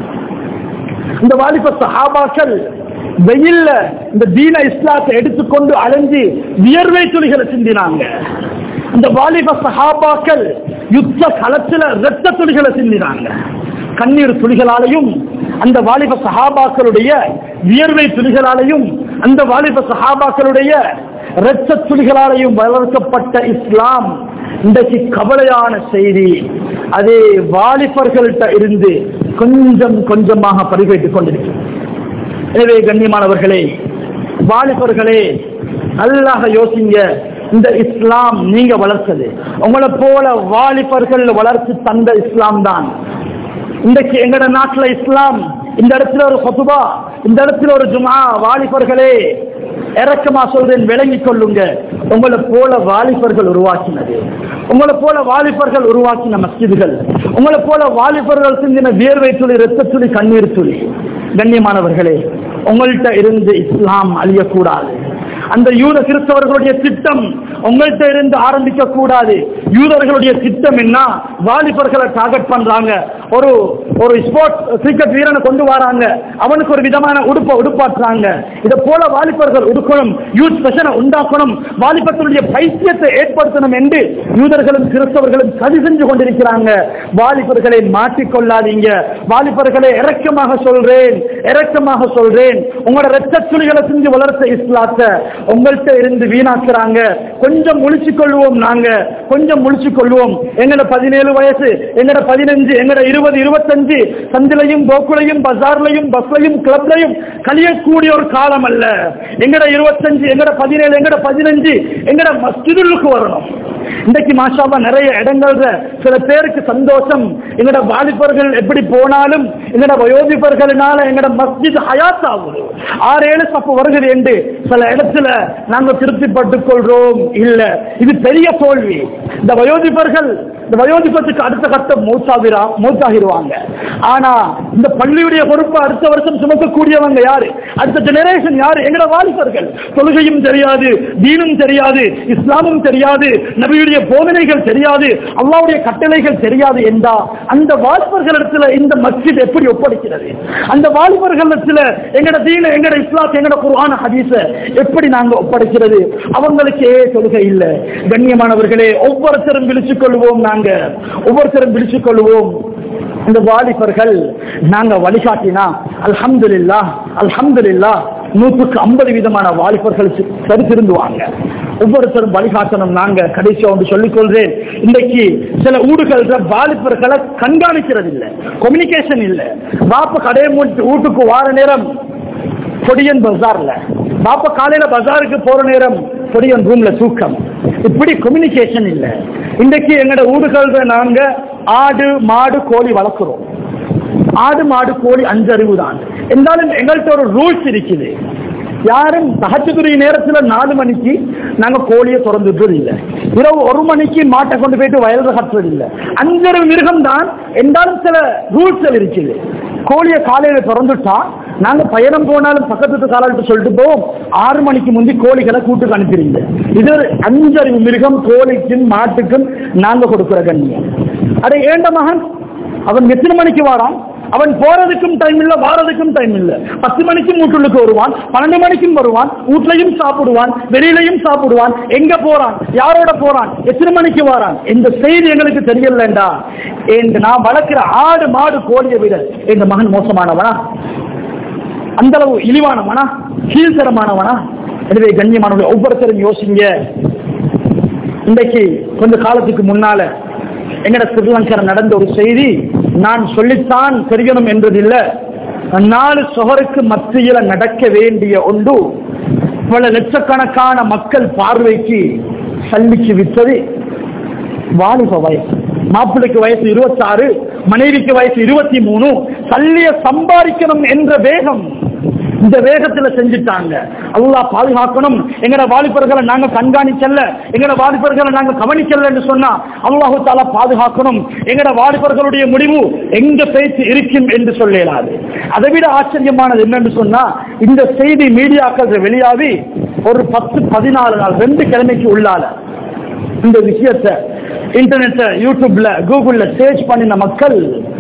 இந்த வாலிப சஹாபாக்கள் வெயில்ல இந்த தீன இஸ்லாத்தை எடுத்துக்கொண்டு அலைஞ்சி வியர்வை துளிகளை சிந்தினாங்க. இந்த வாலிப சஹாபாக்கள் யுத்த களத்துல இரத்த துளிகளை சிந்தினாங்க. கண்ணீர் துளிகளாலையும் அந்த வாலிப சஹாபாக்களுடைய வியர்வை துளிகளாலையும் அந்த வாலிப சஹாபாக்களுடைய இரத்த துளிகளாலையும் வளர்க்கப்பட்ட இஸ்லாம் இன்றைக்கு கவலையான செய்தி. அதே வாலிபர்கள்ட்ட இருந்து கொஞ்சம் கொஞ்சமாக பறிபோய்த்துக் கொண்டிருக்கிறது. எனவே கண்ணியமானவர்களே, வாலிபர்களே, நல்லாக யோசிங்க. இந்த இஸ்லாம் நீங்க வளர்த்தது, உங்களை போல வாலிபர்கள் வளர்த்து தந்த இஸ்லாம் தான். இன்றைக்கு எங்கட நாட்டுல இஸ்லாம் இந்த இடத்துல ஒரு ஹுதுபா, இந்த இடத்துல ஒரு ஜும்ஆ. வாலிபர்களே, இறக்கமா சொல்றேன், விளங்கிக் கொள்ளுங்க. உங்களை போல வாலிபர்கள் உருவாக்கினது, உங்களை போல வாலிபர்கள் உருவாக்கின மஸ்ஜிதுகள், உங்களை போல வாலிபர்கள் சிந்தின வியர்வை துளி, இரத்த துளி, கண்ணீர் துளி. கண்ணியமானவர்களே, உங்கள்கிட்ட இருந்து இஸ்லாம் அழியக்கூடாது. அந்த யூத கிறிஸ்தவர்களுடைய திட்டம் உங்கள்கிட்ட இருந்து ஆரம்பிக்க கூடாது. யூதர்களுடைய திட்டம் என்ன? வாலிபர்களை டார்கெட் பண்றாங்க. ஒரு ஒரு ஸ்போர்ட்ஸ் கிரிக்கெட் வீரனை கொண்டு வராங்க, அவனுக்கு ஒரு விதமான உடுப்பை உடுப்பாற்றுறாங்க. இதை போல வாலிபர்கள் உடுக்கணும், யூத் ஃபேஷனை உண்டாக்கணும், வாலிபர்களுடைய பைத்தியத்தை ஏற்படுத்தணும் என்று யூதர்களும் கிறிஸ்தவர்களும் சதி செஞ்சு கொண்டிருக்கிறாங்க. வாலிபர்களை மாற்றிக்கொள்ளாதீங்க. வாலிபர்களை இரக்கமாக சொல்றேன், இரக்கமாக சொல்றேன். உங்களோட இரத்த துளிகளை செஞ்சு வளர்த்த இஸ்லாத்தை உங்கள்கிட்ட இருந்து வீணாக்குறாங்க. கொஞ்சம் முழிச்சு கொள்வோம். நாங்க கொஞ்சம் முழிச்சு கொள்வோம். எங்கட பதினேழு வயசு, எங்கட பதினஞ்சு, எங்கட இருபது, இருபத்தஞ்சு சந்திலையும் கோக்குலையும் பஜார்லையும் பஸ்லையும் கிளப்லையும் கழியக்கூடிய ஒரு காலம் அல்ல. எங்கட இருபத்தஞ்சு, எங்கட பதினேழு, எங்கட பதினஞ்சு எங்கட மஸ்ஜிதுக்கு வரணும். இன்றைக்கு மாஷாவா நிறைய இடங்கள்ல சில பேருக்கு சந்தோஷம். எங்கட வாலிபர்கள் எப்படி போனாலும் எங்கட வயோதிபர்களினால எங்கட மஸ்ஜித் ஹயாத் ஆகுது, ஆறு ஏழு சப்பு வருகிறது என்று சில இடத்துல நாங்கள் திருப்திப்பட்டுக் கொள்றோம். இல்ல, இது பெரிய தோல்வி. இந்த வயோதிபர்கள் இந்த வயோதிபத்துக்கு அடுத்த கட்டம் மூத்தாகிறா மூத்தாகிடுவாங்க. ஆனா இந்த பள்ளியுடைய பொறுப்பு அடுத்த வருஷம் சுமக்கக்கூடியவங்க யாரு? அடுத்த ஜெனரேஷன் யாரு? எங்கட வாலிபர்கள். தொழுகையும் தெரியாது, தீனும் தெரியாது, இஸ்லாமும் தெரியாது, நபியுடைய போதனைகள் தெரியாது, அல்லாஹ்வுடைய கட்டளைகள் தெரியாது என்றா அந்த வாலிபர்களிடத்துல இந்த மஸ்ஜித் எப்படி ஒப்படைக்கிறது? அந்த வாலிபர்களிடத்துல எங்கட தீன, எங்கட இஸ்லாம், எங்கட குர்ஆன் ஹதீஸ எப்படி நாங்க ஒப்படைக்கிறது? அவங்களுக்கே தொழுகை இல்ல. கண்ணியமானவர்களே, ஒவ்வொருத்தரும் விழிச்சுக் கொள்வோம். நாங்க ஒவ்வொருத்தரும் விழிச்சுக் கொள்வோம். இந்த வாலிபர்கள் நாங்க வழிகாட்டினா அல்ஹம்துலில்லாஹ், அல்ஹம்துலில்லாஹ் நூற்றுக்கு ஐம்பது விதமான வாலிபர்கள் சரி திருந்துவாங்க. ஒவ்வொருத்தரும் வழிகாட்டணும். நாங்க கடைசியா ஒன்று சொல்லிக் கொள்றேன். இன்றைக்கு சில ஊடுகள் வாலிபர்களை கண்காணிக்கிறது இல்லை, கம்யூனிகேஷன் இல்லை. பாப்ப கடையை மூட்டு வீட்டுக்கு வார நேரம் பொடியன் பஜார்ல, பாப்பா காலையில பஜாருக்கு போற நேரம் பொடியன் ரூம்ல தூக்கம். இப்படி கம்யூனிகேஷன் இல்ல. இன்றைக்கு எங்கட ஊடுகள்ல நாங்க ஆடு மாடு கோழி வளர்க்கிறோம். ஆடு மாடு கோழி அஞ்சறிவு தான் என்றாலும் எங்கள்கிட்ட ஒரு ரூல்ஸ் இருக்குது. யாரும் தஹஜ்ஜுடைய நேரத்துல நாலு மணிக்கு நாங்க கோழியை திறந்துட்டு இல்லை, இரவு ஒரு மணிக்கு மாட்டை கொண்டு போயிட்டு வயல்ல கட்டுறது இல்லை. அஞ்சறிவு மிருகம் தான் என்றாலும் சில ரூல்ஸ் இருக்குது. கோழியை காலையில திறந்துட்டா நாங்க பயணம் போனாலும் பக்கத்து காலாட்டு சொல்லிட்டு போவோம். ஆறு மணிக்கு முந்தி கோழிகளை கூட்டுக்கு அனுப்பிடுங்க. இது அஞ்சறிவு மிருகம் கோழிக்கும் மாட்டுக்கும் நாங்க கொடுக்கிற கண்ணியம். அட ஏண்ட மகன் அவன் எத்தனை மணிக்கு வாரான்? அவன் போறதுக்கும் டைம் இல்ல, வாரதுக்கும் டைம் இல்ல. பத்து மணிக்கும் வீட்டுக்கு வருவான், பன்னெண்டு மணிக்கும் வருவான், வீட்லையும் சாப்பிடுவான், வெளியிலையும் சாப்பிடுவான். எங்க போறான், யாரோட போறான், எத்தனை மணிக்கு வாரான், இந்த செய்தி எங்களுக்கு தெரியலண்டா. நான் வளர்க்கிற ஆடு மாடு கோழியை விட எங்க மகன் மோசமானவனா, அந்த அளவு இழிவானவனா, கீழ்த்தரமானவனா? எனவே கண்ணியமானவர்கள் ஒவ்வொருத்தரும் யோசிங்க. இன்றைக்கு கொஞ்ச காலத்துக்கு முன்னால எங்கட ஸ்ரீலங்கா நடந்த ஒரு செய்தி நான் சொல்லித்தான் தெரியணும் என்றதில்ல. நாலு சொகருக்கு மத்தியில நடக்க வேண்டிய ஒன்று பல லட்சக்கணக்கான மக்கள் பார்வைக்கு சல்லிக்கு விட்டது. வாலிப வயசு, மாப்பிள்ளைக்கு வயசு இருபத்தி ஆறு, மனைவிக்கு வயசு இருபத்தி மூணு. சல்லிய சம்பாதிக்கணும் என்ற வேகம், இந்த வேகத்துல செஞ்சுட்டாங்க. அல்லாஹ் பாதுகாக்கணும். எங்கட வாலிபர்களை நாங்க கண்காணிக்கல, எங்கட வாலிபர்களை நாங்க கவனிக்கல என்று சொன்னா அல்லாஹு தஆலா பாதுகாக்கணும். எங்கட வாலிபர்களுடைய முடிவு எங்க பேச்சு இருக்கும் என்று சொல்லலாது. அதை விட ஆச்சரியமானது என்னன்னு சொன்னா, இந்த செய்தி மீடியாக்கள் வெளியாகி ஒரு பத்து பதினாலு நாள் ரெண்டு கிழமைக்கு உள்ளால இந்த விஷயத்தை இன்டர்நெட் யூடியூப்ல கூகுள்ல சர்ச் பண்ணின மக்கள்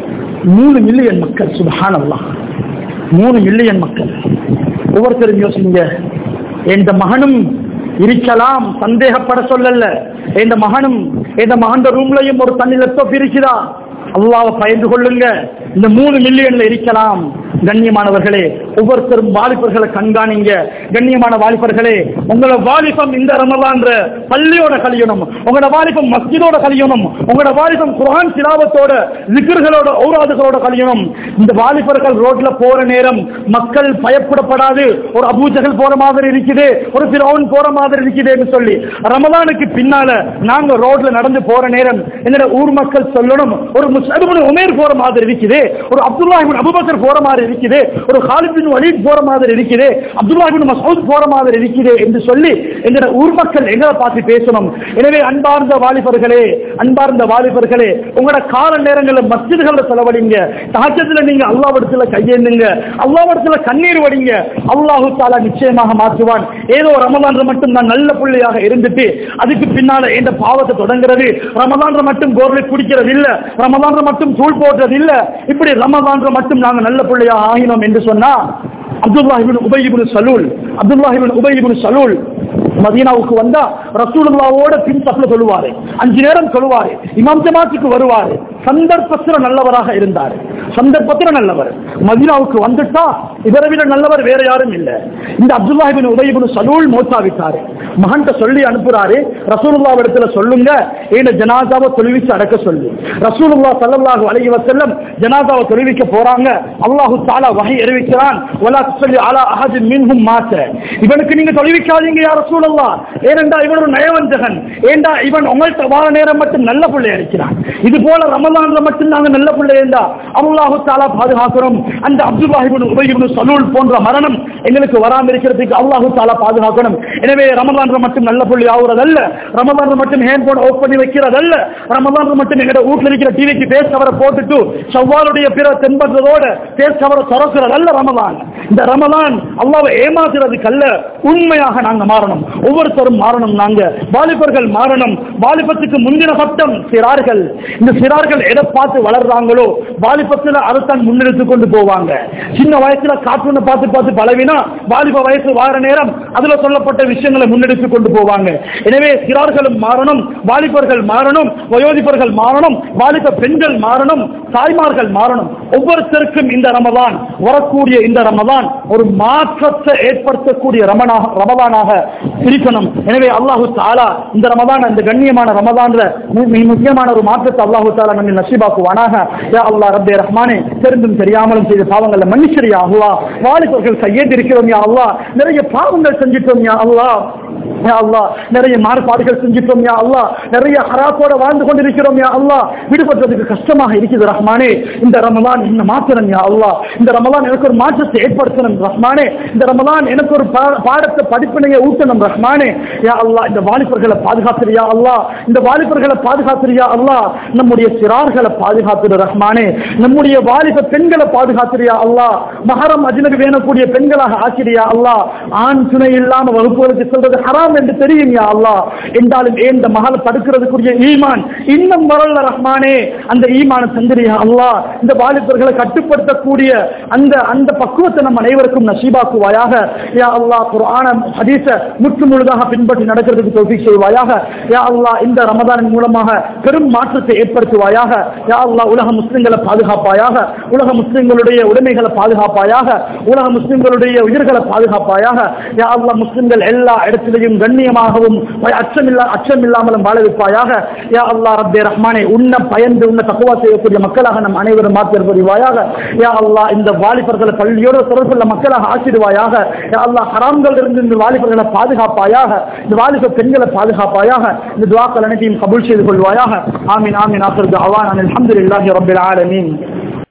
மூணு மில்லியன் மக்கள். சுப்ஹானல்லாஹ், மூணு மில்லியன் மக்கள். ஒவ்வொருத்தரும் யோசிங்க. எந்த மகனும் இருக்கலாம், சந்தேகப்பட சொல்லல. எந்த மகனும் எந்த மகன் ரூம்லையும் ஒரு தண்ணி லெப்டாப் இருக்குதா? அல்லாஹ்வை பயந்து கொள்ளுங்க. இந்த மூணு மில்லியன்ல இருக்கலாம். கண்ணியமானவர்களே, ஒவ்வொருத்தரும் வாலிபர்களை கண்காணிங்க. கண்ணியமான வாலிபர்களே, உங்களோட வாலிபம் இந்த ரமலான் பள்ளியோட கழியணும், உங்களோட வாலிபம் மஸ்ஜிதோட கழியணும், உங்களோட வாலிபம் குர்ஆன் திலாவத்தோட ஸிக்ர்களோட ஔராதுகளோட கழியணும். இந்த வாலிபர்கள் ரோட்ல போற நேரம் மக்கள் பயப்படப்படாது. ஒரு அபூஜஹல் போற மாதிரி இருக்குது, ஒரு ஃபிரௌன் போற மாதிரி இருக்குதுன்னு சொல்லி ரமலானுக்கு பின்னால நாங்க ரோட்ல நடந்து போற நேரம் என்னோட ஊர் மக்கள் சொல்லணும், ஒரு முஸ்அப் இப்னு உமைர் போற மாதிரி இருக்குது, ஒரு அப்துல்லாஹ் இப்னு அபூபக்கர் போற மாதிரி இருக்குது, ஒரு காலித் பின் வலீத் போற மாதிரி இருக்குது, அப்துல்லாஹ் இப்னு மஸ்ஊத் போற மாதிரி இருக்குது என்று சொல்லி எங்கட ஊர் மக்கள் எங்களை பார்த்து பேசணும். எனவே அன்பார்ந்த வாலிபர்களே, அன்பார்ந்த வாலிபர்களே, உங்களோட கால நேரங்களில் மஸ்ஜிதுகளில் செலவழிங்க. தஹஜ்ஜுதுல நீங்க அல்லாஹ்விடத்துல கையேந்துங்க, அல்லாஹ்விடத்துல கண்ணீர் வடிங்க. அல்லாஹ் தஆலா நிச்சயமாக மாற்றுவான். ஏதோ ரமலான்ல மட்டும் நான் நல்ல பிள்ளையாக இருந்துட்டு அதுக்கு பின்னால இந்த பாவத்தை தொடங்குறது, ரமலான்ல மட்டும் கோர்வை குடிக்கிறது இல்ல, ரமலான்ல மட்டும் தூள் போடுறது இல்ல, இப்படி ரமலான்ல மட்டும் நாங்க நல்ல பிள்ளையாக ஆகினோம் என்று சொன்னா அப்துல்லாஹ் இப்னு உபை இப்னு சலூல் அப்துல்லாஹ் இப்னு உபை இப்னு சலூல் மதீனாவுக்கு வந்தா ரசூலுல்லாஹ்வோட பின் சப்ல சொல்லுவாரு, அஞ்சு நேரம் சொல்லுவாரு, இமாம் ஜமாத்துக்கு வருவாரு. சந்தர்ப்பத்தில் நல்லவராக இருந்தார், சந்தர்ப்பத்தில் நல்லவர். மதீனாவுக்கு வந்துட்டா இவரை விட நல்லவர் வேற யாரும் இல்லை. இந்த அப்துல்லாஹ் இப்னு உபை இப்னு சலூல் மௌத்தாவிட்டாரு. மகன்கிட்ட சொல்லி அனுப்புறாரு, ரசூலுல்லாஹ் இடத்துல சொல்லுங்க இந்த ஜனாசாவை தொழுவிச்சு அடக்க சொல்லி. ரசூலுல்லாஹ் ஸல்லல்லாஹு அலைஹி வஸல்லம் ஜனாசாவை தொழுவிக்க போறாங்க. அல்லாஹ் தஆலா வஹி அறிவிக்கிறான், வலா துஸல்லி அலா அஹதின் மின்ஹும் மாத. இவனுக்கு நீங்க தொழுவிக்காதீங்க யா ரசூலுல்லாஹ், ஏனென்றா இவன் ஒரு நயவஞ்சகன், ஏண்டா இவன் உங்கள்ட்ட வார நேரம் மட்டும் நல்ல பிள்ளை அடிக்கிறான். இது போல ரமலான்ல மட்டும் நாங்க நல்ல பிள்ளை இருந்தா அல்லாஹ் தஆலா பாதுகாக்கிறோம். அந்த அப்துல்லாஹ் இப்னு உபை இப்னு சலூல் போன்ற மரணம் எங்களுக்கு வராம இருக்கிறதுக்கு அல்லாஹ் தஆலா பாதுகாக்கணும். எனவே ரமலான்ல மட்டும் நல்ல பிள்ளை ஆகுறதல்ல, ரமலான்ல மட்டும் ஹேண்ட் போன் ஆஃப் பண்ணி வைக்கிறதல்ல, ரமலான்ல மட்டும் எங்க வீட்டுல இருக்கிற டிவிக்கு பேஸ் கவரை போட்டுட்டு ஷவ்வாலுடைய பிற தென்படுறதோட பேஸ் கவரை திறக்கிறதல்ல ரமலான். இந்த ரமலான் அல்லாஹ்வை ஏமாத்துறதுக்கு அல்ல, உண்மையாக நாங்க மாறணும். ஒவ்வொருத்தரும் மாறணும். நாங்க வாலிபர்கள் மாறணும். வாலிபத்துக்கு முந்தின சட்டம் சிறார்கள். இந்த சிறார்கள் எதை பார்த்து வளர்றாங்களோ வாலிபத்துல அதைத்தான் முன்னெடுத்து கொண்டு போவாங்க. சின்ன வயசுல கார்ட்டூனை பார்த்து பார்த்து பழவினா வாலிப வயசு வார நேரம் அதுல சொல்லப்பட்ட விஷயங்களை முன்னெடுத்து கொண்டு போவாங்க. எனவே சிறார்களும் மாறணும், வாலிபர்கள் மாறணும், வயோதிபர்கள் மாறணும், வாலிப பெண்கள் மாறணும், தாய்மார்கள் மாறணும். ஒவ்வொருத்தருக்கும் இந்த ரமலான், வரக்கூடிய இந்த ரமலான் ஒரு மாற்றத்தை ஏற்படுத்தக்கூடிய ரமணாக ரமலானாக இருக்கணும். எனவே அல்லாஹு தஆலா இந்த ரமலான், அந்த கண்ணியமான ரமலான்ல மிக முக்கியமான ஒரு மாற்றத்தை அல்லாஹு தஆலா நம்ம நசீபாக்குவானாக. யா அல்லாஹ் ரப்பே ரஹ்மானே, தெரிந்தும் தெரியாமலும் செய்த பாவங்களை மன்னிச்சிரியா அல்லாஹ். வாலிபர்கள் கையேந்தி இருக்கிறோம் யா அல்லாஹ், நிறைய பாவங்கள் செஞ்சிட்டோம் யா அல்லாஹ். யா அல்லாஹ் நிறைய மாறுபாடுகள் செஞ்சிட்டோம் யா அல்லாஹ், நிறைய ஹராத்தோட வாழ்ந்து கொண்டிருக்கிறோம் யா அல்லாஹ், விடுபடுறதுக்கு கஷ்டமாக இருக்குது ரஹ்மானே. இந்த ரமலான் என்ன மாற்றணும் யா அல்லாஹ், இந்த ரமலான் எனக்கு ஒரு மாற்றத்தை ஏற்படுத்தணும் ரஹ்மானே, இந்த ரமலான் எனக்கு ஒரு பாடத்தை படிப்பினையை ஊட்டணும் ரஹ்மானே. யா அல்லாஹ் இந்த வாலிபர்களை பாதுகாத்துறியா அல்லாஹ், இந்த வாலிபர்களை பாதுகாத்துறியா அல்லாஹ், நம்முடைய சிறார்களை பாதுகாத்துற ரஹ்மானே, நம்முடைய வாலிப பெண்களை பாதுகாத்துறியா அல்லாஹ், மஹரம் அஜ்னபி வேணக்கூடிய பெண்களாக ஆக்கிறியா அல்லாஹ். ஆண் துணை இல்லாம வகுப்புகளுக்கு சொல்றது ஹராம் என்று தெரியும் யா அல்லாஹ், என்றாலும் ஏன் இந்த மகளை தடுக்கிறதுக்குரிய ஈமான் இன்னும் வரல ரஹ்மானே, அந்த ஈமான தந்திரியா அல்லாஹ். இந்த வாலிபர்களை கட்டுப்படுத்தக்கூடிய அந்த அந்த பக்குவத்தை நம்ம அனைவருக்கும் நசீபாக்குவாயாக யா அல்லாஹ். குர்ஆன ஹதீஸ முற்று முழுதாக பின்பற்றி நடக்கிறதுக்கு தௌஃபீக் செய்வாயாக யா அல்லாஹ். இந்த ரமதானின் மூலமாக பெரும் மாற்றத்தை ஏற்படுத்துவாயாக யா அல்லாஹ். உலக முஸ்லிம்களை பாதுகாப்பாயாக, உலக முஸ்லிம்களுடைய உடைமைகளை பாதுகாப்பாயாக, உலக முஸ்லிம்களுடைய உயிர்களை பாதுகாப்பாயாக யா அல்லாஹ். முஸ்லிம்கள் எல்லா இடத்திலையும் கண்ணியமாகவும் அச்சமில்லா அச்சம் இல்லாமலும் வாழ வைப்பாயாக யா அல்லாஹ். ரப்பே ரஹ்மானே, உன்னை பயந்து உன்னை தக்வா செய்யக்கூடிய மக்களாக நம் அனைவரும் மாற்றியர் புரிவாயாக யா அல்லாஹ். இந்த வாலிபர்களை பள்ளியோடு தொடர்புள்ள மக்களாக ஆக்கிடுவாயாக யா அல்லாஹ். ஹராம்கள் இருந்து இந்த வாலிபர்களை பாதுகாப்பாயாக, இந்த வாலிப பெண்களை பாதுகாப்பாயாக. இந்த துஆக்கள் அனைத்தையும் கபூல் செய்து கொள்வாயாக. ஆமீன் ஆமீன். ஆகிர் துஆவானா அல்ஹம்துலில்லாஹி ரப்பில் ஆலமீன்.